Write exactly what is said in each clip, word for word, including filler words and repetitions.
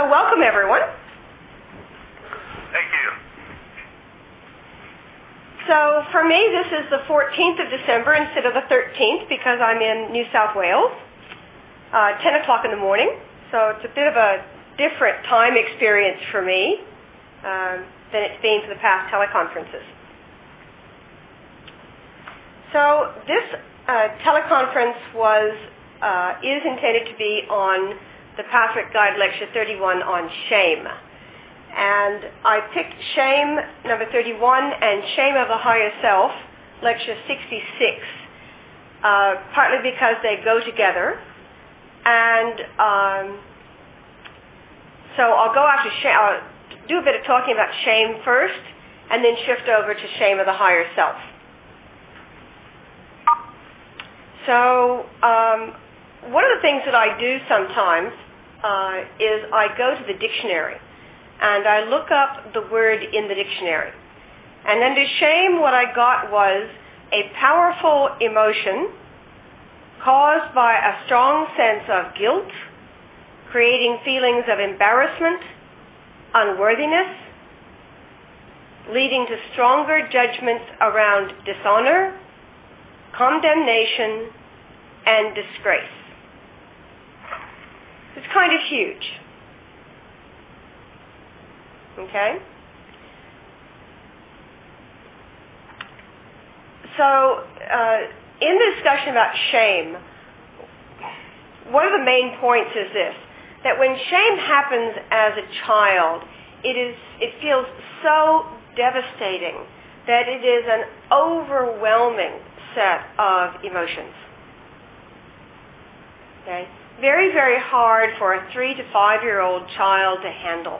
so welcome, everyone. Thank you. So for me, this is the fourteenth of December instead of the thirteenth because I'm in New South Wales, uh, ten o'clock in the morning. So it's a bit of a different time experience for me um, than it's been for the past teleconferences. So this uh, teleconference was uh, is intended to be on the Pastoral Guide Lecture thirty-one on shame. And I picked Shame number thirty-one and Shame of the Higher Self, Lecture sixty-six, uh, partly because they go together. And um, so I'll go after shame. I'll do a bit of talking about shame first, and then shift over to Shame of the Higher Self. So um, one of the things that I do sometimes uh, is I go to the dictionary. And I look up the word in the dictionary. And under shame, what I got was a powerful emotion caused by a strong sense of guilt, creating feelings of embarrassment, unworthiness, leading to stronger judgments around dishonor, condemnation, and disgrace. It's kind of huge. Okay? So, uh, in the discussion about shame, one of the main points is this, that when shame happens as a child, it is it feels so devastating that it is an overwhelming set of emotions. Okay? Very, very hard for a three to five-year-old child to handle.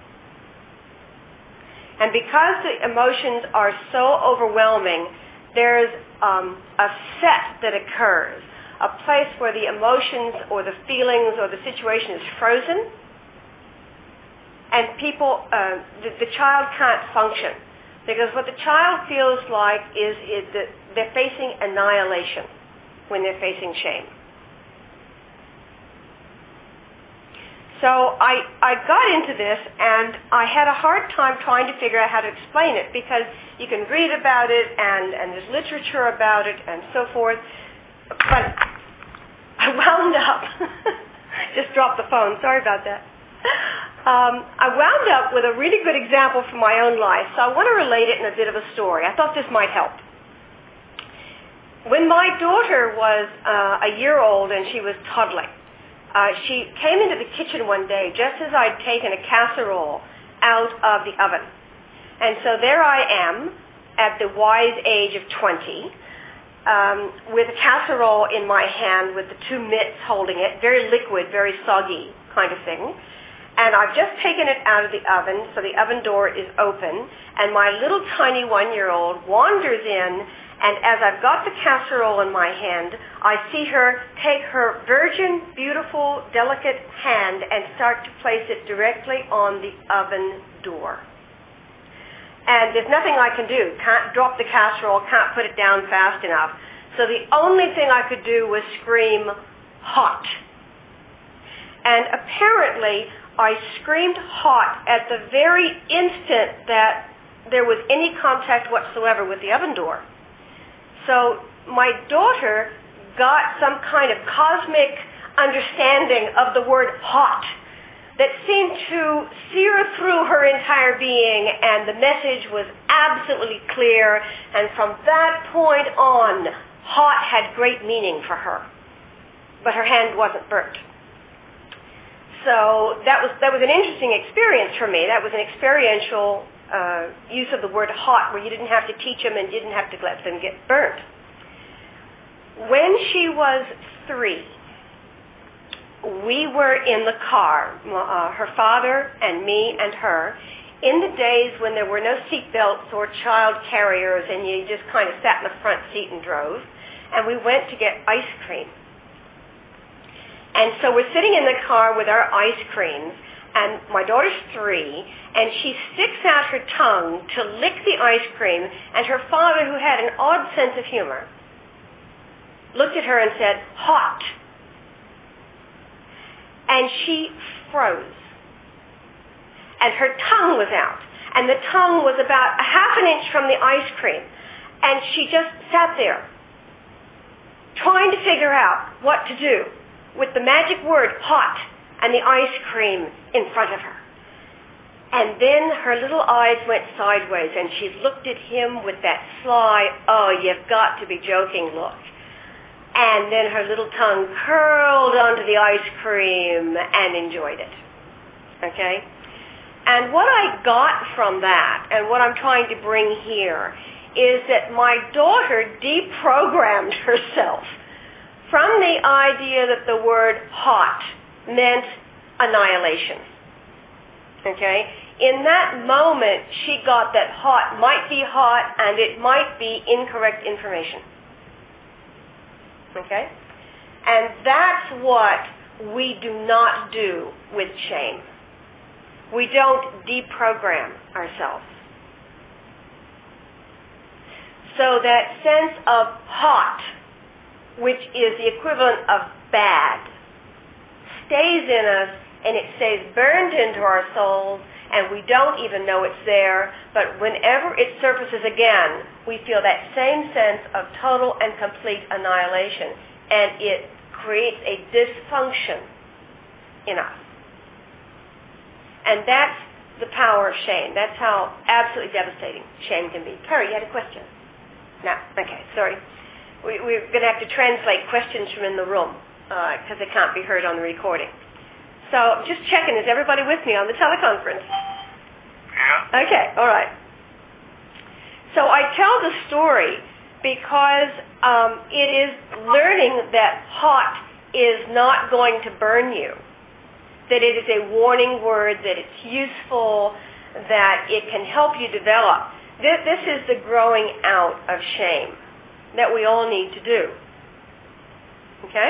And because the emotions are so overwhelming, there's um, a set that occurs, a place where the emotions or the feelings or the situation is frozen, and people, uh, the, the child can't function. Because what the child feels like is, is that they're facing annihilation when they're facing shame. So I, I got into this, and I had a hard time trying to figure out how to explain it, because you can read about it, and, and there's literature about it, and so forth. But I wound up, just dropped the phone, sorry about that. Um, I wound up with a really good example from my own life, so I want to relate it in a bit of a story. I thought this might help. When my daughter was uh, a year old and she was toddling, Uh, she came into the kitchen one day just as I'd taken a casserole out of the oven. And so there I am at the wise age of twenty um, with a casserole in my hand with the two mitts holding it, very liquid, very soggy kind of thing. And I've just taken it out of the oven, so the oven door is open, and my little tiny one-year-old wanders in. And as I've got the casserole in my hand, I see her take her virgin, beautiful, delicate hand and start to place it directly on the oven door. And there's nothing I can do. Can't drop the casserole, can't put it down fast enough. So the only thing I could do was scream, hot. And apparently, I screamed hot at the very instant that there was any contact whatsoever with the oven door. So my daughter got some kind of cosmic understanding of the word hot that seemed to sear through her entire being, and the message was absolutely clear, and from that point on, hot had great meaning for her. But her hand wasn't burnt. So that was that was an interesting experience for me. That was an experiential Uh, use of the word hot, where you didn't have to teach them and didn't have to let them get burnt. When she was three, we were in the car, uh, her father and me and her, in the days when there were no seat belts or child carriers and you just kind of sat in the front seat and drove, and we went to get ice cream. And so we're sitting in the car with our ice creams, and my daughter's three, and she sticks out her tongue to lick the ice cream, and her father, who had an odd sense of humor, looked at her and said, hot. And she froze. and her tongue was out. And the tongue was about a half an inch from the ice cream. And she just sat there, trying to figure out what to do with the magic word, hot, and the ice cream in front of her. And then her little eyes went sideways, and she looked at him with that sly, oh, you've got to be joking look. And then her little tongue curled onto the ice cream and enjoyed it. Okay? And what I got from that, and what I'm trying to bring here, is that my daughter deprogrammed herself from the idea that the word hot meant annihilation. Okay? In that moment, she got that hot might be hot and it might be incorrect information. Okay? And that's what we do not do with shame. We don't deprogram ourselves. So that sense of hot, which is the equivalent of bad, stays in us, and it stays burned into our souls, and we don't even know it's there, but whenever it surfaces again, we feel that same sense of total and complete annihilation, and it creates a dysfunction in us. And that's the power of shame. That's how absolutely devastating shame can be. Carrie, you had a question? No? Okay, sorry. We, we're going to have to translate questions from in the room because uh, they can't be heard on the recording. So just checking, is everybody with me on the teleconference? Yeah. Okay, all right. So I tell the story because um, it is learning that hot is not going to burn you, that it is a warning word, that it's useful, that it can help you develop. This, this is the growing out of shame that we all need to do. Okay?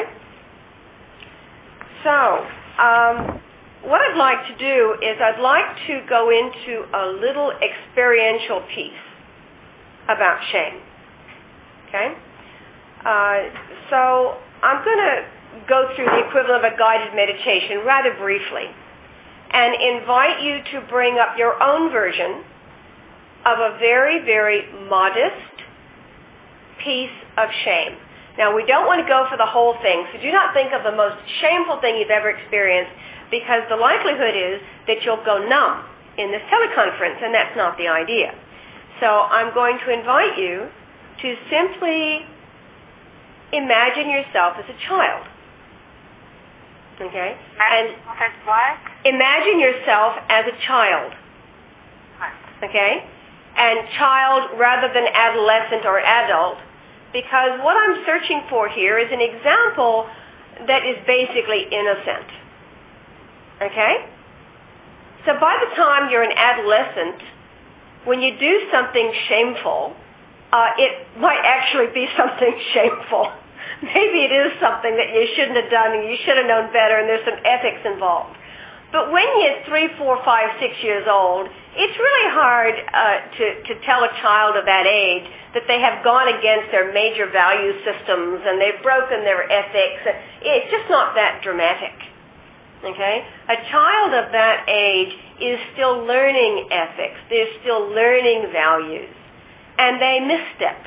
So, um, what I'd like to do is I'd like to go into a little experiential piece about shame. Okay? Uh, so I'm going to go through the equivalent of a guided meditation rather briefly and invite you to bring up your own version of a very, very modest piece of shame. Now, we don't want to go for the whole thing, so do not think of the most shameful thing you've ever experienced, because the likelihood is that you'll go numb in this teleconference, and that's not the idea. So I'm going to invite you to simply imagine yourself as a child. Okay? And what? imagine yourself as a child. Okay? And child rather than adolescent or adult, because what I'm searching for here is an example that is basically innocent. Okay? So by the time you're an adolescent, when you do something shameful, uh, it might actually be something shameful. Maybe it is something that you shouldn't have done and you should have known better, and there's some ethics involved. But when you're three, four, five, six years old, it's really hard uh, to, to tell a child of that age that they have gone against their major value systems and they've broken their ethics. It's just not that dramatic. Okay? A child of that age is still learning ethics. They're still learning values. And they misstep.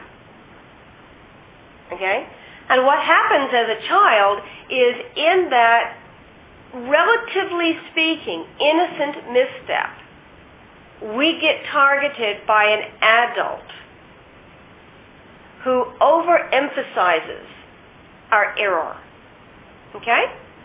Okay? And what happens as a child is in that, relatively speaking, innocent misstep, we get targeted by an adult who overemphasizes our error. Okay?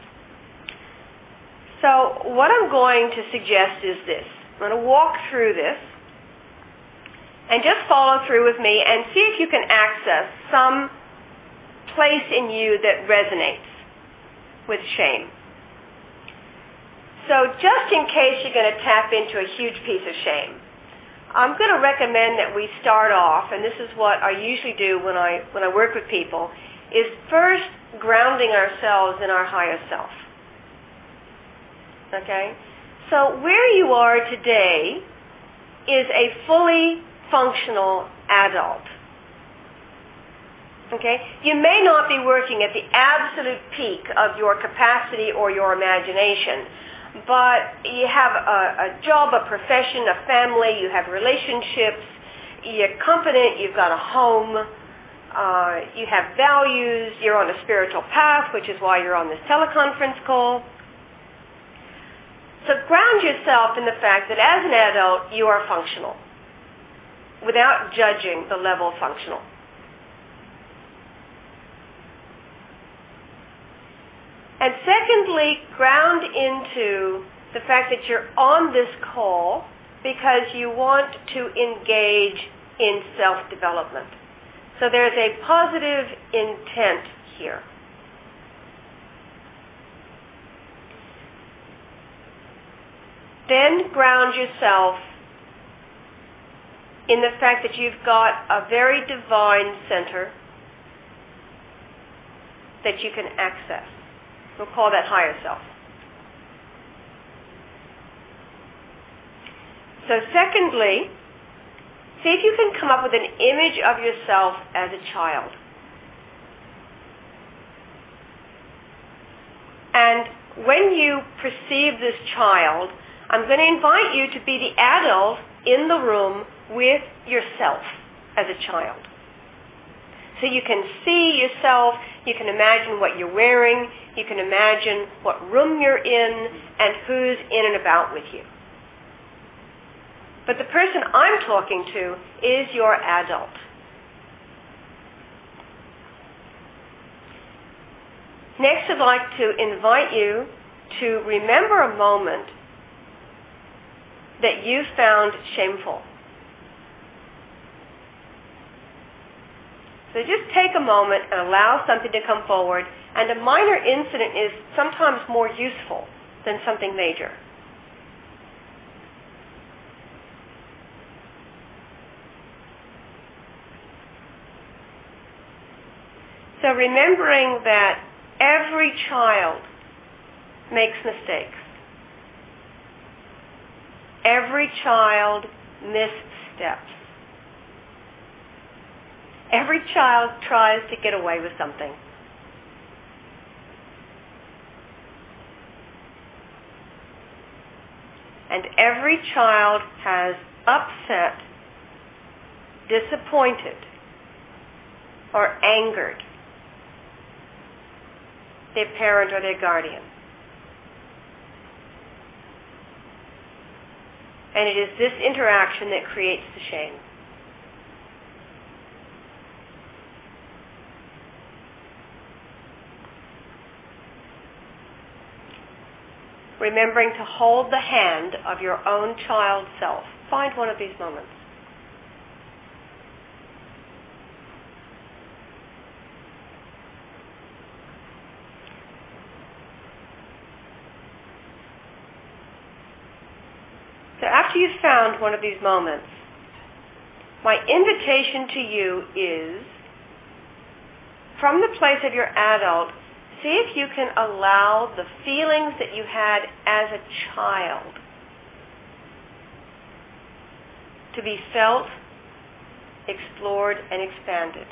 So what I'm going to suggest is this. I'm going to walk through this and just follow through with me and see if you can access some place in you that resonates with shame. So just in case you're going to tap into a huge piece of shame, I'm going to recommend that we start off, and this is what I usually do when I when I work with people, is first grounding ourselves in our higher self. Okay? So where you are today is a fully functional adult. Okay? You may not be working at the absolute peak of your capacity or your imagination, but you have a, a job, a profession, a family, you have relationships, you're confident, you've got a home, uh, you have values, you're on a spiritual path, which is why you're on this teleconference call. So ground yourself in the fact that as an adult, you are functional, without judging the level of functional. And secondly, ground into the fact that you're on this call because you want to engage in self-development. So there's a positive intent here. Then ground yourself in the fact that you've got a very divine center that you can access. We'll call that higher self. So secondly, see if you can come up with an image of yourself as a child. And when you perceive this child, I'm going to invite you to be the adult in the room with yourself as a child. So you can see yourself, you can imagine what you're wearing, you can imagine what room you're in, and who's in and about with you. But the person I'm talking to is your adult. Next, I'd like to invite you to remember a moment that you found shameful. So just take a moment and allow something to come forward, and a minor incident is sometimes more useful than something major. So remembering that every child makes mistakes. Every child missteps. Every child tries to get away with something. And every child has upset, disappointed, or angered their parent or their guardian. And it is this interaction that creates the shame. Remembering to hold the hand of your own child self. Find one of these moments. So after you've found one of these moments, my invitation to you is, from the place of your adult, see if you can allow the feelings that you had as a child to be felt, explored, and expanded.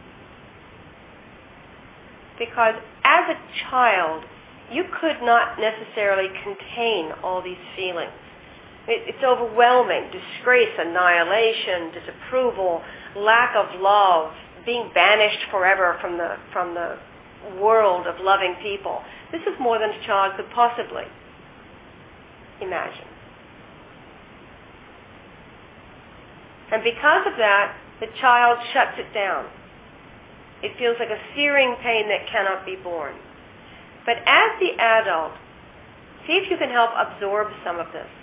Because as a child, you could not necessarily contain all these feelings. It's overwhelming. Disgrace, annihilation, disapproval, lack of love, being banished forever from the from the world of loving people. This is more than a child could possibly imagine. And because of that, the child shuts it down. It feels like a searing pain that cannot be borne. But as the adult, see if you can help absorb some of this.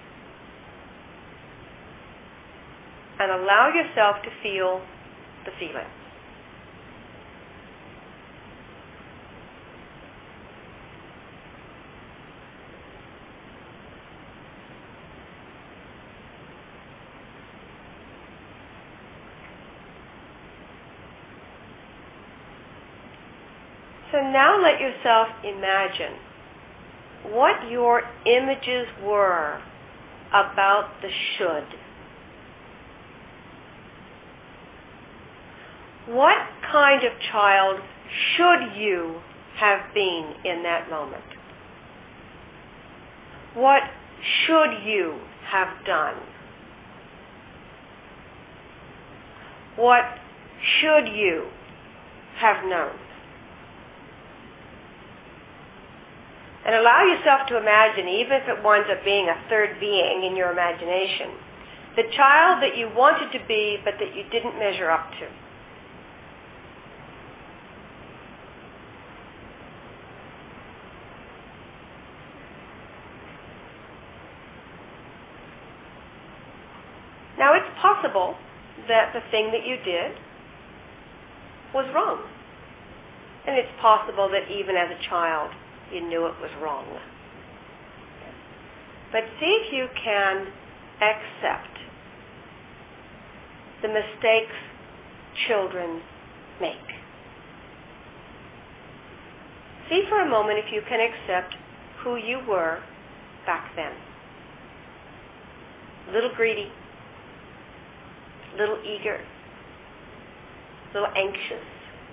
And allow yourself to feel the feeling. So now let yourself imagine what your images were about the should. What kind of child should you have been in that moment? What should you have done? What should you have known? And allow yourself to imagine, even if it winds up being a third being in your imagination, the child that you wanted to be but that you didn't measure up to. Now it's possible that the thing that you did was wrong. And it's possible that even as a child you knew it was wrong. But see if you can accept the mistakes children make. See for a moment if you can accept who you were back then. A little greedy, a little eager, a little anxious,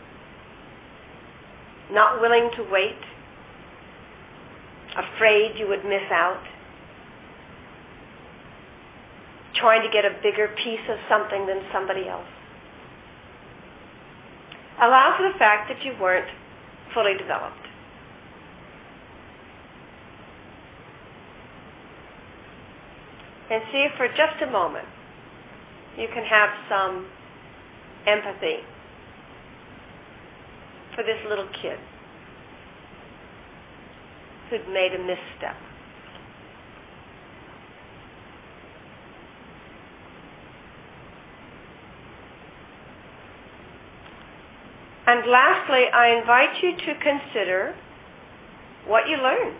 not willing to wait, afraid you would miss out, trying to get a bigger piece of something than somebody else. Allow for the fact that you weren't fully developed. And see if for just a moment you can have some empathy for this little kid who'd made a misstep. And lastly, I invite you to consider what you learned.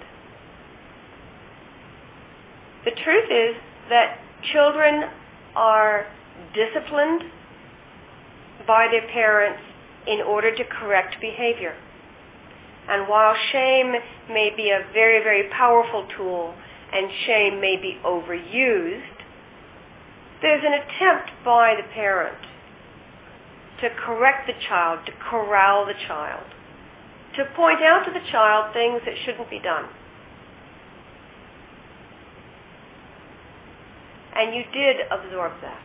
The truth is that children are disciplined by their parents in order to correct behavior. And while shame may be a very, very powerful tool and shame may be overused, there's an attempt by the parent to correct the child, to corral the child, to point out to the child things that shouldn't be done. And you did absorb that.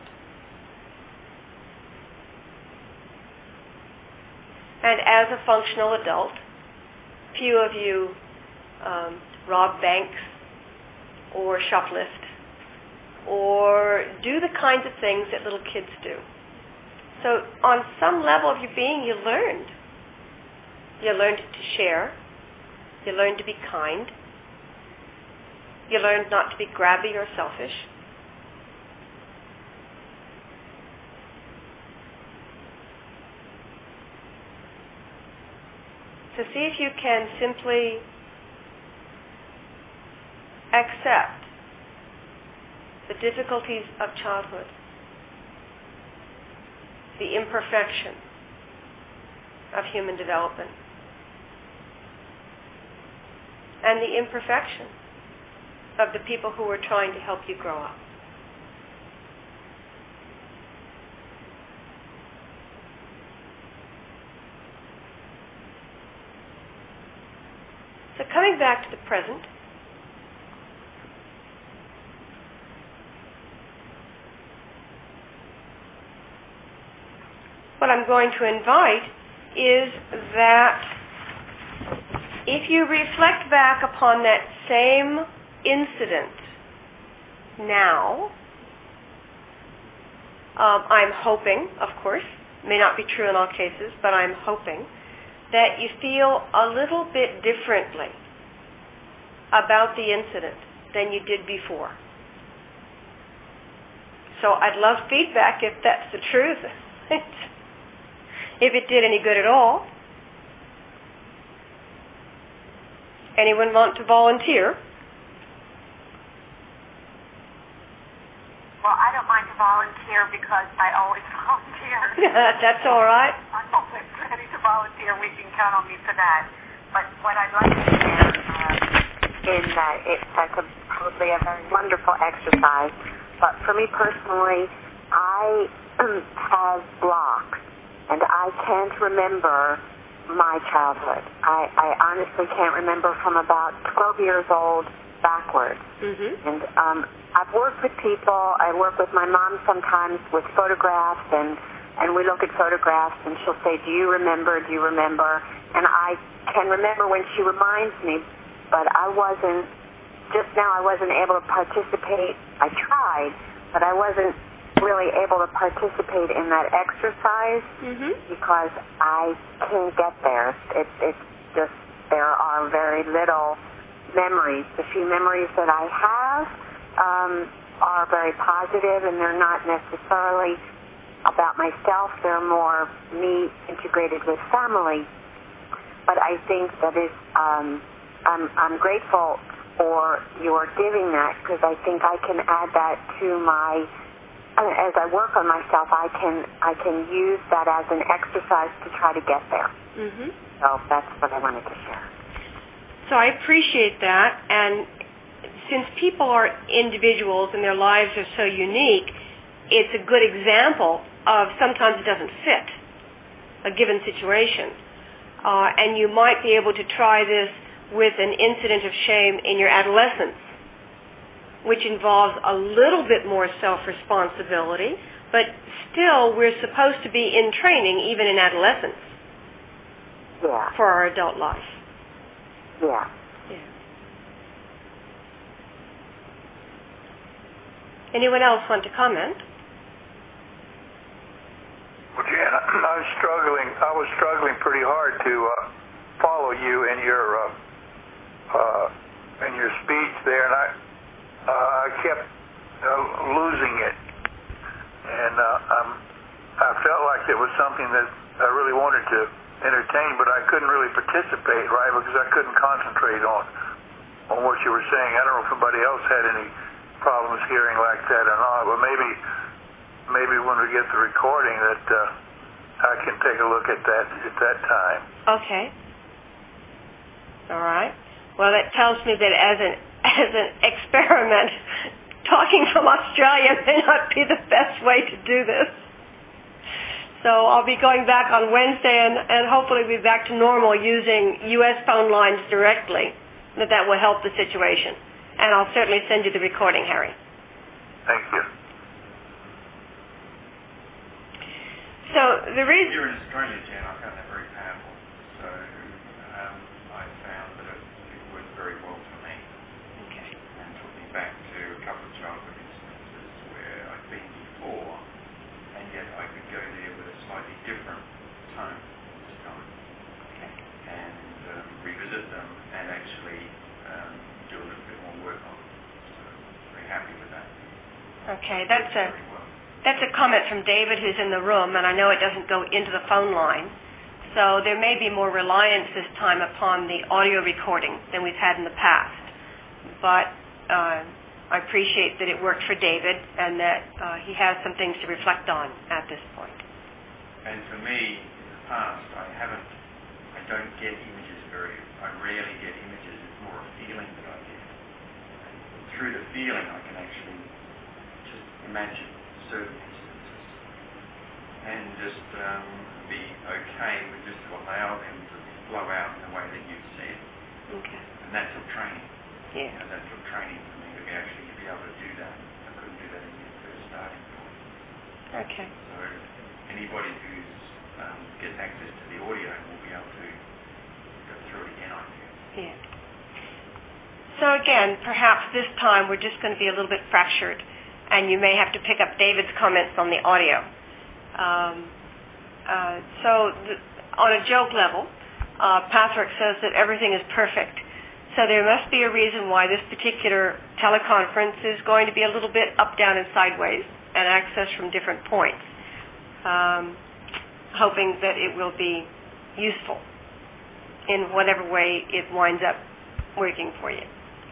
And as a functional adult, few of you um, rob banks or shoplift or do the kinds of things that little kids do. So on some level of your being, you learned. You learned to share. You learned to be kind. You learned not to be grabby or selfish. So see if you can simply accept the difficulties of childhood, the imperfection of human development, and the imperfection of the people who were trying to help you grow up. So coming back to the present, what I'm going to invite is that if you reflect back upon that same incident now, um, I'm hoping, of course, may not be true in all cases, but I'm hoping that you feel a little bit differently about the incident than you did before. So I'd love feedback if that's the truth. If it did any good at all. Anyone want to volunteer? Well, I don't mind to volunteer because I always volunteer. That's all right. I'm always ready to volunteer. We can count on me for that. But what I'd like to share um, is that it's like a, probably a very wonderful exercise. But for me personally, I have blocks, and I can't remember my childhood. I, I honestly can't remember from about twelve years old backwards. Mm-hmm. And um, I've worked with people. I work with my mom sometimes with photographs, and, and we look at photographs, and she'll say, do you remember, do you remember? And I can remember when she reminds me, but I wasn't, just now I wasn't able to participate. I tried, but I wasn't really able to participate in that exercise mm-hmm. because I can't get there. It's it's just, there are very little memories. The few memories that I have um, are very positive, and they're not necessarily about myself. They're more me integrated with family. But I think that is, um, I'm, I'm grateful for your giving that, because I think I can add that to my, as I work on myself, I can I can use that as an exercise to try to get there. Mm-hmm. So that's what I wanted to share. So I appreciate that, and since people are individuals and their lives are so unique, it's a good example of sometimes it doesn't fit a given situation. Uh, and you might be able to try this with an incident of shame in your adolescence, which involves a little bit more self-responsibility, but still we're supposed to be in training even in adolescence yeah. for our adult life. Yeah. yeah. Anyone else want to comment? Well, Jan, I was struggling. I was struggling pretty hard to uh, follow you in your uh, uh, in your speech there, and I uh, I kept uh, losing it, and uh, I'm, I felt like it was something that I really wanted to entertain, but I couldn't really participate, right? Because I couldn't concentrate on on what you were saying. I don't know if anybody else had any problems hearing like that or not, but maybe. Maybe when we get the recording that uh, I can take a look at that at that time. Okay. All right. Well, that tells me that as an as an experiment, talking from Australia may not be the best way to do this. So I'll be going back on Wednesday and, and hopefully be back to normal using U S phone lines directly. That that will help the situation. And I'll certainly send you the recording, Harry. Thank you. So the reason you're in Australia, Jan, I found that very powerful. So um, I found that it, it worked very well for me. Okay. And took me back to a couple of childhood instances where I'd been before, and yet I could go there with a slightly different tone this time. Okay. And um, revisit them and actually um, do a little bit more work on them. So very happy with that. Okay, that's a That's a comment from David, who's in the room, and I know it doesn't go into the phone line. So there may be more reliance this time upon the audio recording than we've had in the past. But uh, I appreciate that it worked for David and that uh, he has some things to reflect on at this point. And for me, in the past, I haven't, I don't get images very, I rarely get images. It's more a feeling that I get. And through the feeling, I can actually just imagine certain instances and just um, be okay with just to allow them to flow out in the way that you've said. Okay. And that took training. Yeah. And that took training for me to be actually be able to do that. I couldn't do that in the first starting point. Okay. So anybody who um, gets access to the audio will be able to go through it again, I feel. Yeah. So again, perhaps this time we're just going to be a little bit fractured, and you may have to pick up David's comments on the audio. Um, uh, so th- on a joke level, uh, Patrick says that everything is perfect. So there must be a reason why this particular teleconference is going to be a little bit up, down, and sideways, and access from different points, um, hoping that it will be useful in whatever way it winds up working for you.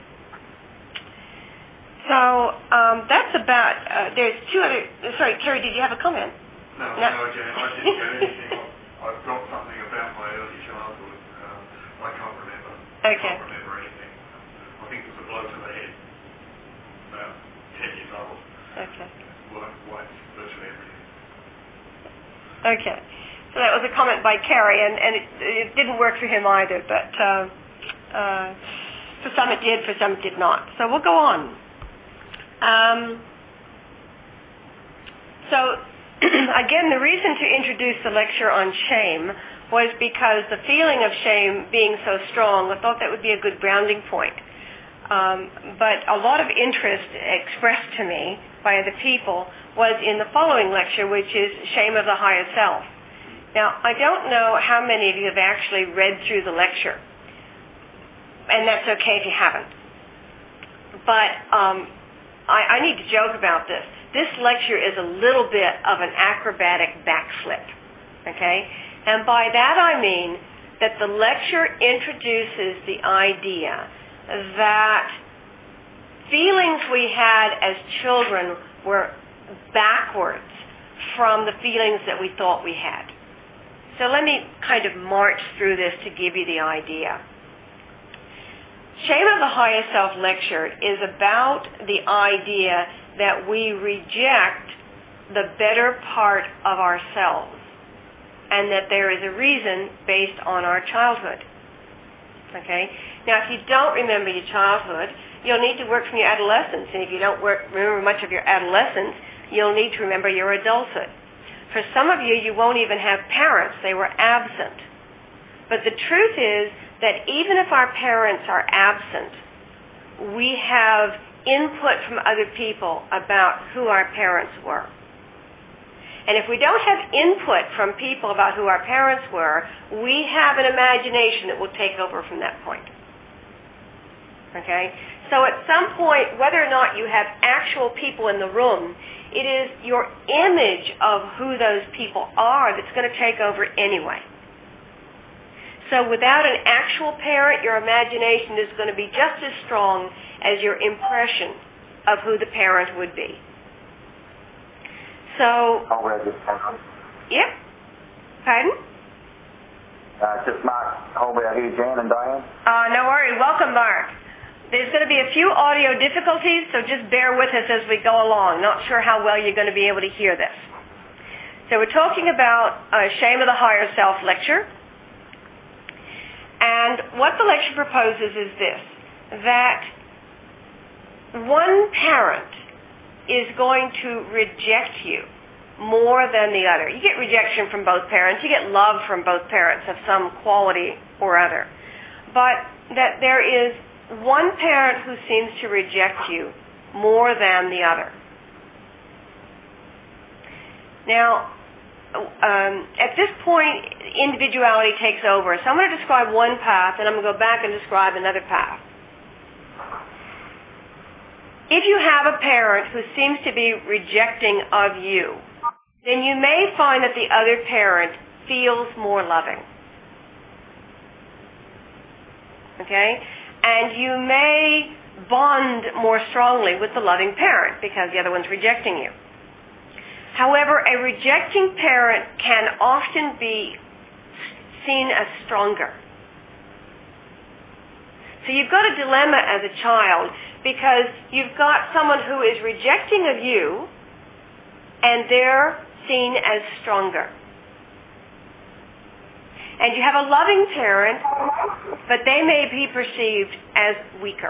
So um, that's about, uh, there's two other, sorry, Kerry, did you have a comment? No, no, no Jan, I didn't get anything. I've got something about my early childhood. Um, I can't remember. Okay. I can't remember anything. I think it was a blow to the head. About ten years old. Okay. Wiped virtually everything. Okay. So that was a comment by Kerry, and, and it, it didn't work for him either, but uh, uh, so For some it did, for some it did not. So we'll go on. Um, so, again, the reason to introduce the lecture on shame was because the feeling of shame being so strong, I thought that would be a good grounding point. Um, but a lot of interest expressed to me by other people was in the following lecture, which is Shame of the Higher Self. Now, I don't know how many of you have actually read through the lecture, and that's okay if you haven't. But um, I, I need to joke about this. This lecture is a little bit of an acrobatic backflip, okay? And by that I mean that the lecture introduces the idea that feelings we had as children were backwards from the feelings that we thought we had. So let me kind of march through this to give you the idea. Shame of the Higher Self lecture is about the idea that we reject the better part of ourselves and that there is a reason based on our childhood. Okay? Now, if you don't remember your childhood, you'll need to work from your adolescence. And if you don't work, remember much of your adolescence, you'll need to remember your adulthood. For some of you, you won't even have parents. They were absent. But the truth is that even if our parents are absent, we have input from other people about who our parents were. And if we don't have input from people about who our parents were, we have an imagination that will take over from that point. Okay? So at some point, whether or not you have actual people in the room, it is your image of who those people are that's going to take over anyway. So without an actual parent, your imagination is going to be just as strong as your impression of who the parent would be. So, over at this time. Yep. Pardon? Uh, just Mark over here, Jan and Diane. Uh, no worries. Welcome, Mark. There's going to be a few audio difficulties, so just bear with us as we go along. Not sure how well you're going to be able to hear this. So we're talking about uh, Shame of the Higher Self lecture. And what the lecture proposes is this, that one parent is going to reject you more than the other. You get rejection from both parents. You get love from both parents of some quality or other. But that there is one parent who seems to reject you more than the other. Now, um, at this point, individuality takes over. So I'm going to describe one path, and I'm going to go back and describe another path. If you have a parent who seems to be rejecting of you, then you may find that the other parent feels more loving. Okay? And you may bond more strongly with the loving parent because the other one's rejecting you. However, a rejecting parent can often be seen as stronger. So you've got a dilemma as a child because you've got someone who is rejecting of you and they're seen as stronger. And you have a loving parent, but they may be perceived as weaker.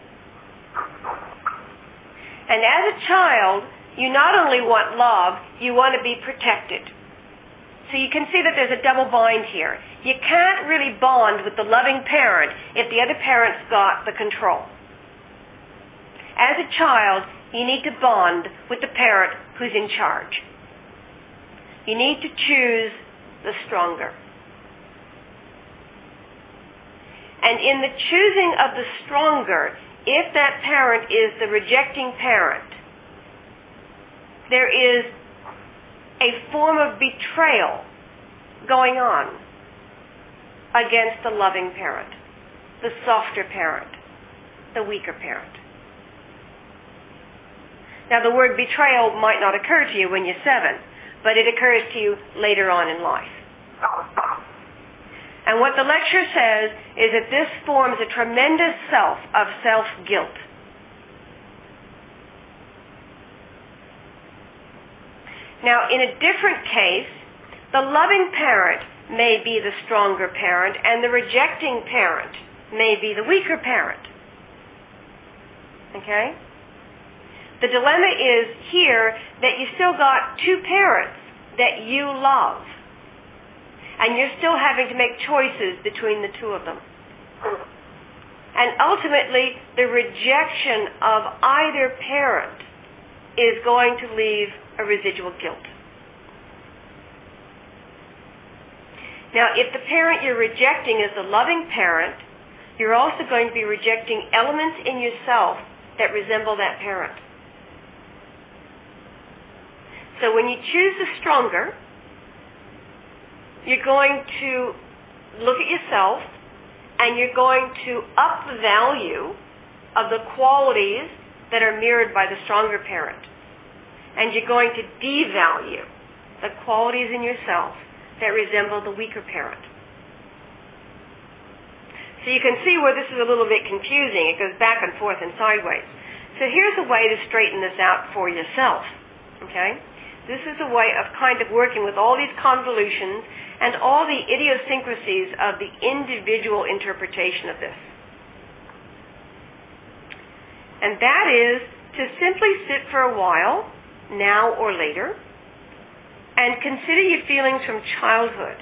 And as a child, you not only want love, you want to be protected. So you can see that there's a double bind here. You can't really bond with the loving parent if the other parent's got the control. As a child, you need to bond with the parent who's in charge. You need to choose the stronger. And in the choosing of the stronger, if that parent is the rejecting parent, there is a form of betrayal going on against the loving parent, the softer parent, the weaker parent. Now, the word betrayal might not occur to you when you're seven, but it occurs to you later on in life. And what the lecture says is that this forms a tremendous self of self-guilt. Now, in a different case, the loving parent may be the stronger parent and the rejecting parent may be the weaker parent. Okay? The dilemma is here that you still got two parents that you love, and you're still having to make choices between the two of them. And ultimately, the rejection of either parent is going to leave a residual guilt. Now, if the parent you're rejecting is a loving parent, you're also going to be rejecting elements in yourself that resemble that parent. So when you choose the stronger, you're going to look at yourself and you're going to up the value of the qualities that are mirrored by the stronger parent. And you're going to devalue the qualities in yourself that resemble the weaker parent. So you can see where this is a little bit confusing. It goes back and forth and sideways. So here's a way to straighten this out for yourself. Okay? This is a way of kind of working with all these convolutions and all the idiosyncrasies of the individual interpretation of this. And that is to simply sit for a while, now or later, and consider your feelings from childhood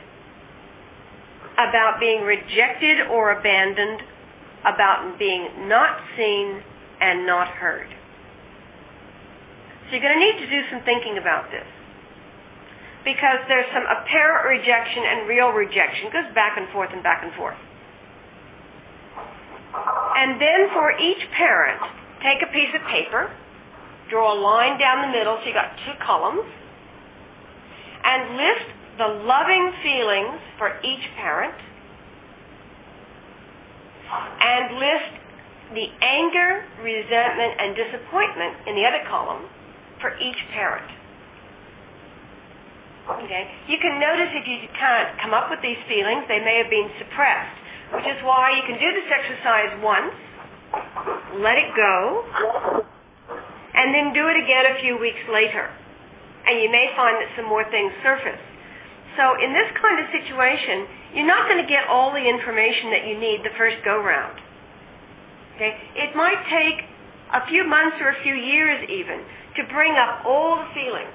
about being rejected or abandoned, about being not seen and not heard. So you're going to need to do some thinking about this, because there's some apparent rejection and real rejection. It goes back and forth and back and forth. And then for each parent, take a piece of paper, draw a line down the middle, so you got two columns, and list the loving feelings for each parent, and list the anger, resentment, and disappointment in the other column for each parent. Okay? You can notice if you can't come up with these feelings, they may have been suppressed, which is why you can do this exercise once, let it go, and then do it again a few weeks later. And you may find that some more things surface. So in this kind of situation, you're not going to get all the information that you need the first go-round. Okay? It might take a few months or a few years even to bring up all the feelings.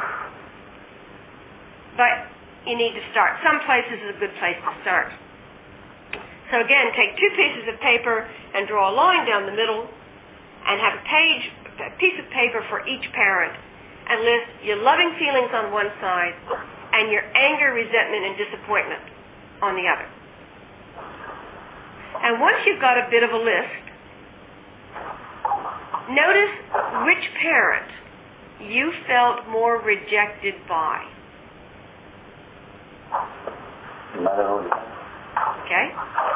But you need to start. Some places is a good place to start. So again, take two pieces of paper and draw a line down the middle and have a page, a piece of paper for each parent, and list your loving feelings on one side and your anger, resentment, and disappointment on the other. And once you've got a bit of a list, notice which parent you felt more rejected by. Okay?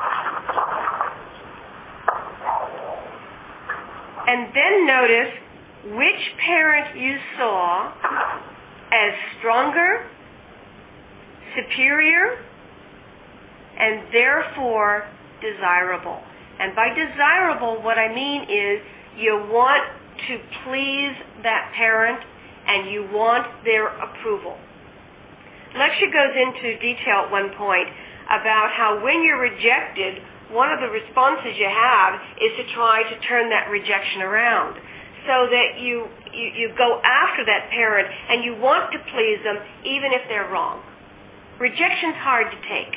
And then notice which parent you saw as stronger, superior, and therefore desirable. And by desirable, what I mean is you want to please that parent and you want their approval. Lecture goes into detail at one point about how when you're rejected, one of the responses you have is to try to turn that rejection around so that you, you, you go after that parent and you want to please them even if they're wrong. Rejection's hard to take.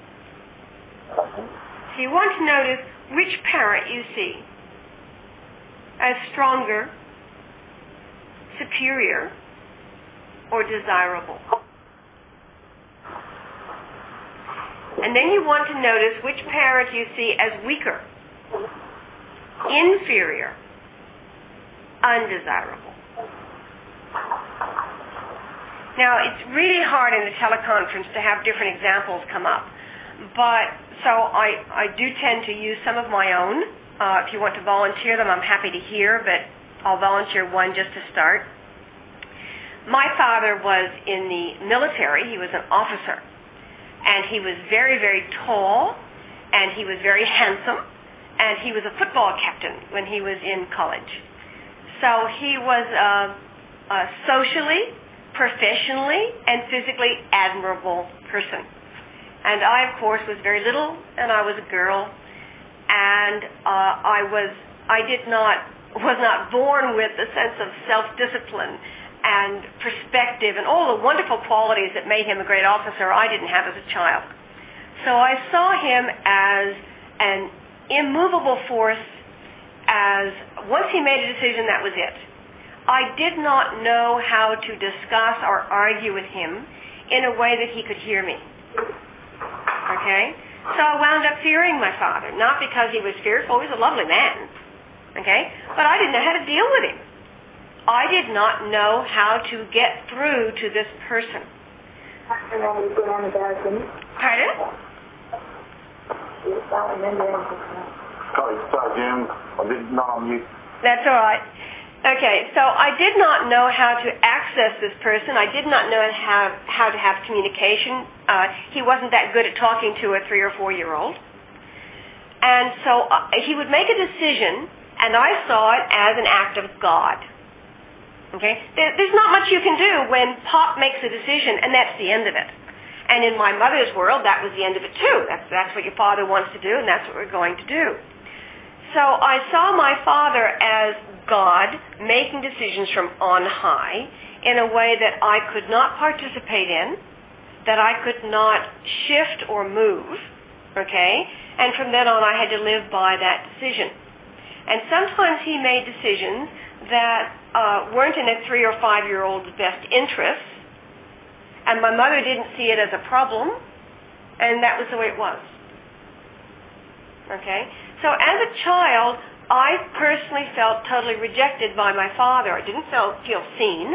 So you want to notice which parent you see as stronger, superior, or desirable. And then you want to notice which parent you see as weaker, inferior, undesirable. Now, it's really hard in the teleconference to have different examples come up, but so I, I do tend to use some of my own. Uh, if you want to volunteer them, I'm happy to hear, but I'll volunteer one just to start. My father was in the military. He was an officer. And he was very, very tall, and he was very handsome, and he was a football captain when he was in college. So he was a, a socially, professionally, and physically admirable person. And I, of course, was very little, and I was a girl, and uh, I was, I did not was not born with the sense of self-discipline and perspective and all the wonderful qualities that made him a great officer I didn't have as a child. So I saw him as an immovable force, as once he made a decision, that was it. I did not know how to discuss or argue with him in a way that he could hear me. Okay? So I wound up fearing my father, not because he was fearful, he was a lovely man. Okay? But I didn't know how to deal with him. I did not know how to get through to this person. Pardon? Sorry, sorry, Jim. I did not on mute. That's all right. Okay, so I did not know how to access this person. I did not know how, how to have communication. Uh, he wasn't that good at talking to a three or four-year-old. And so uh, he would make a decision, and I saw it as an act of God. Okay? There, there's not much you can do when Pop makes a decision, and that's the end of it. And in my mother's world, that was the end of it too. That's, that's what your father wants to do, and that's what we're going to do. So I saw my father as God making decisions from on high in a way that I could not participate in, that I could not shift or move, okay? And from then on, I had to live by that decision. And sometimes he made decisions that uh, weren't in a three or five-year-old's best interests, and my mother didn't see it as a problem, and that was the way it was. Okay? So as a child, I personally felt totally rejected by my father. I didn't feel, feel seen.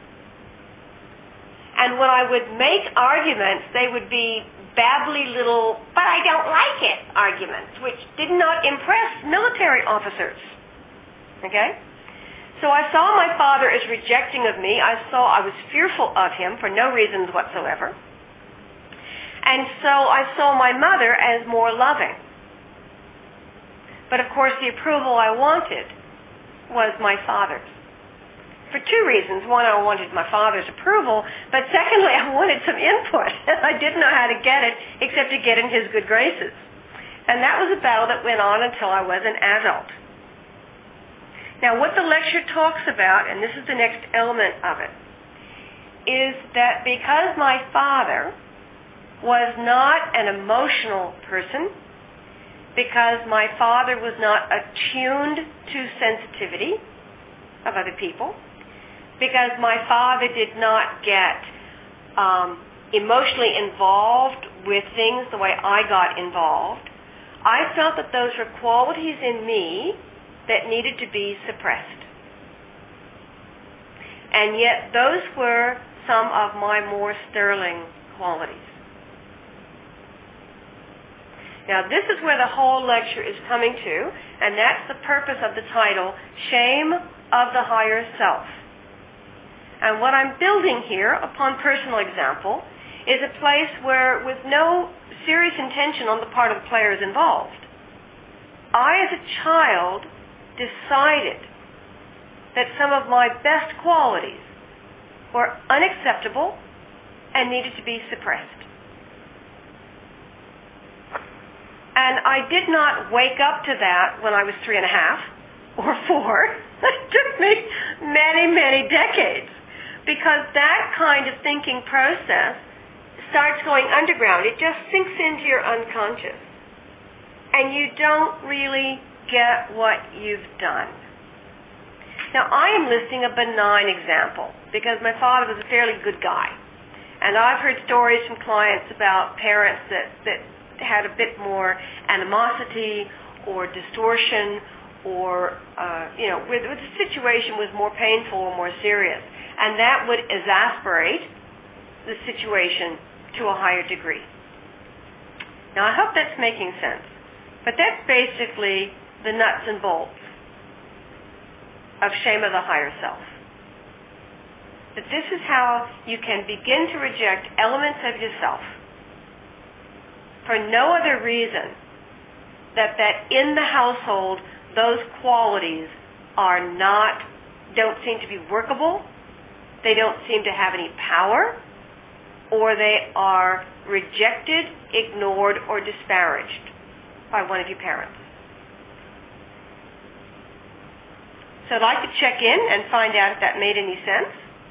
And when I would make arguments, they would be babbly little, but I don't like it arguments, which did not impress military officers. Okay? So I saw my father as rejecting of me. I saw I was fearful of him for no reasons whatsoever. And so I saw my mother as more loving. But of course the approval I wanted was my father's. For two reasons. One, I wanted my father's approval, but secondly, I wanted some input. I didn't know how to get it except to get in his good graces. And that was a battle that went on until I was an adult. Now, what the lecture talks about, and this is the next element of it, is that because my father was not an emotional person, because my father was not attuned to sensitivity of other people, because my father did not get um, emotionally involved with things the way I got involved, I felt that those were qualities in me that needed to be suppressed. And yet those were some of my more sterling qualities. Now this is where the whole lecture is coming to, and that's the purpose of the title, Shame of the Higher Self. And what I'm building here, upon personal example, is a place where, with no serious intention on the part of the players involved, I as a child decided that some of my best qualities were unacceptable and needed to be suppressed. And I did not wake up to that when I was three and a half or four. It took me many, many decades, because that kind of thinking process starts going underground. It just sinks into your unconscious. And you don't really get what you've done. Now, I am listing a benign example because my father was a fairly good guy. And I've heard stories from clients about parents that, that had a bit more animosity or distortion, or, uh, you know, where the situation was more painful or more serious. And that would exasperate the situation to a higher degree. Now, I hope that's making sense. But that's basically the nuts and bolts of Shame of the Higher Self. That this is how you can begin to reject elements of yourself for no other reason that that in the household those qualities are not, don't seem to be workable, they don't seem to have any power, or they are rejected, ignored, or disparaged by one of your parents. So I'd like to check in and find out if that made any sense.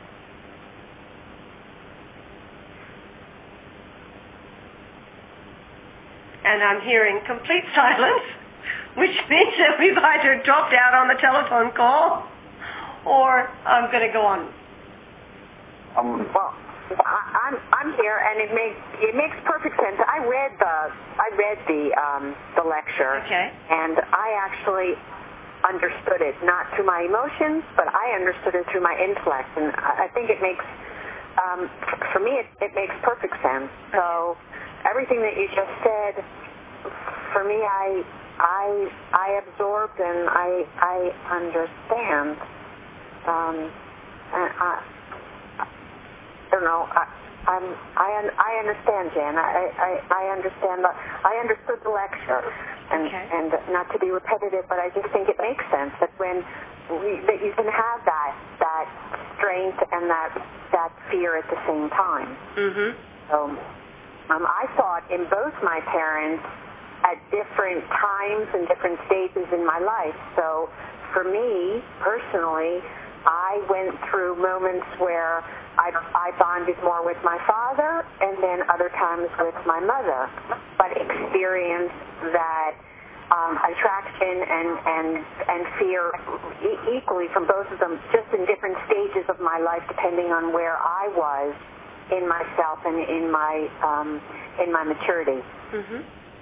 And I'm hearing complete silence, which means that we've either dropped out on the telephone call or I'm going to go on. Um, well, I, I'm I'm here, and it makes it makes perfect sense. I read the I read the um, the lecture, okay. and I actually understood it not through my emotions, but I understood it through my intellect, and I think it makes um, for me it, it makes perfect sense. So everything that you just said, for me, I I I absorbed and I I understand. Um, and I, I don't know. I, I'm, I I understand, Jan. I, I I understand. The, I understood the lecture, and okay. and not to be repetitive, but I just think it makes sense that when we, that you can have that that strength and that that fear at the same time. Mm-hmm. So um, I saw it in both my parents at different times and different stages in my life. So for me personally, I went through moments where I, I bonded more with my father and then other times with my mother, but experienced that um, attraction and, and, and fear e- equally from both of them, just in different stages of my life depending on where I was in myself and in my, um, in my maturity. Mm-hmm.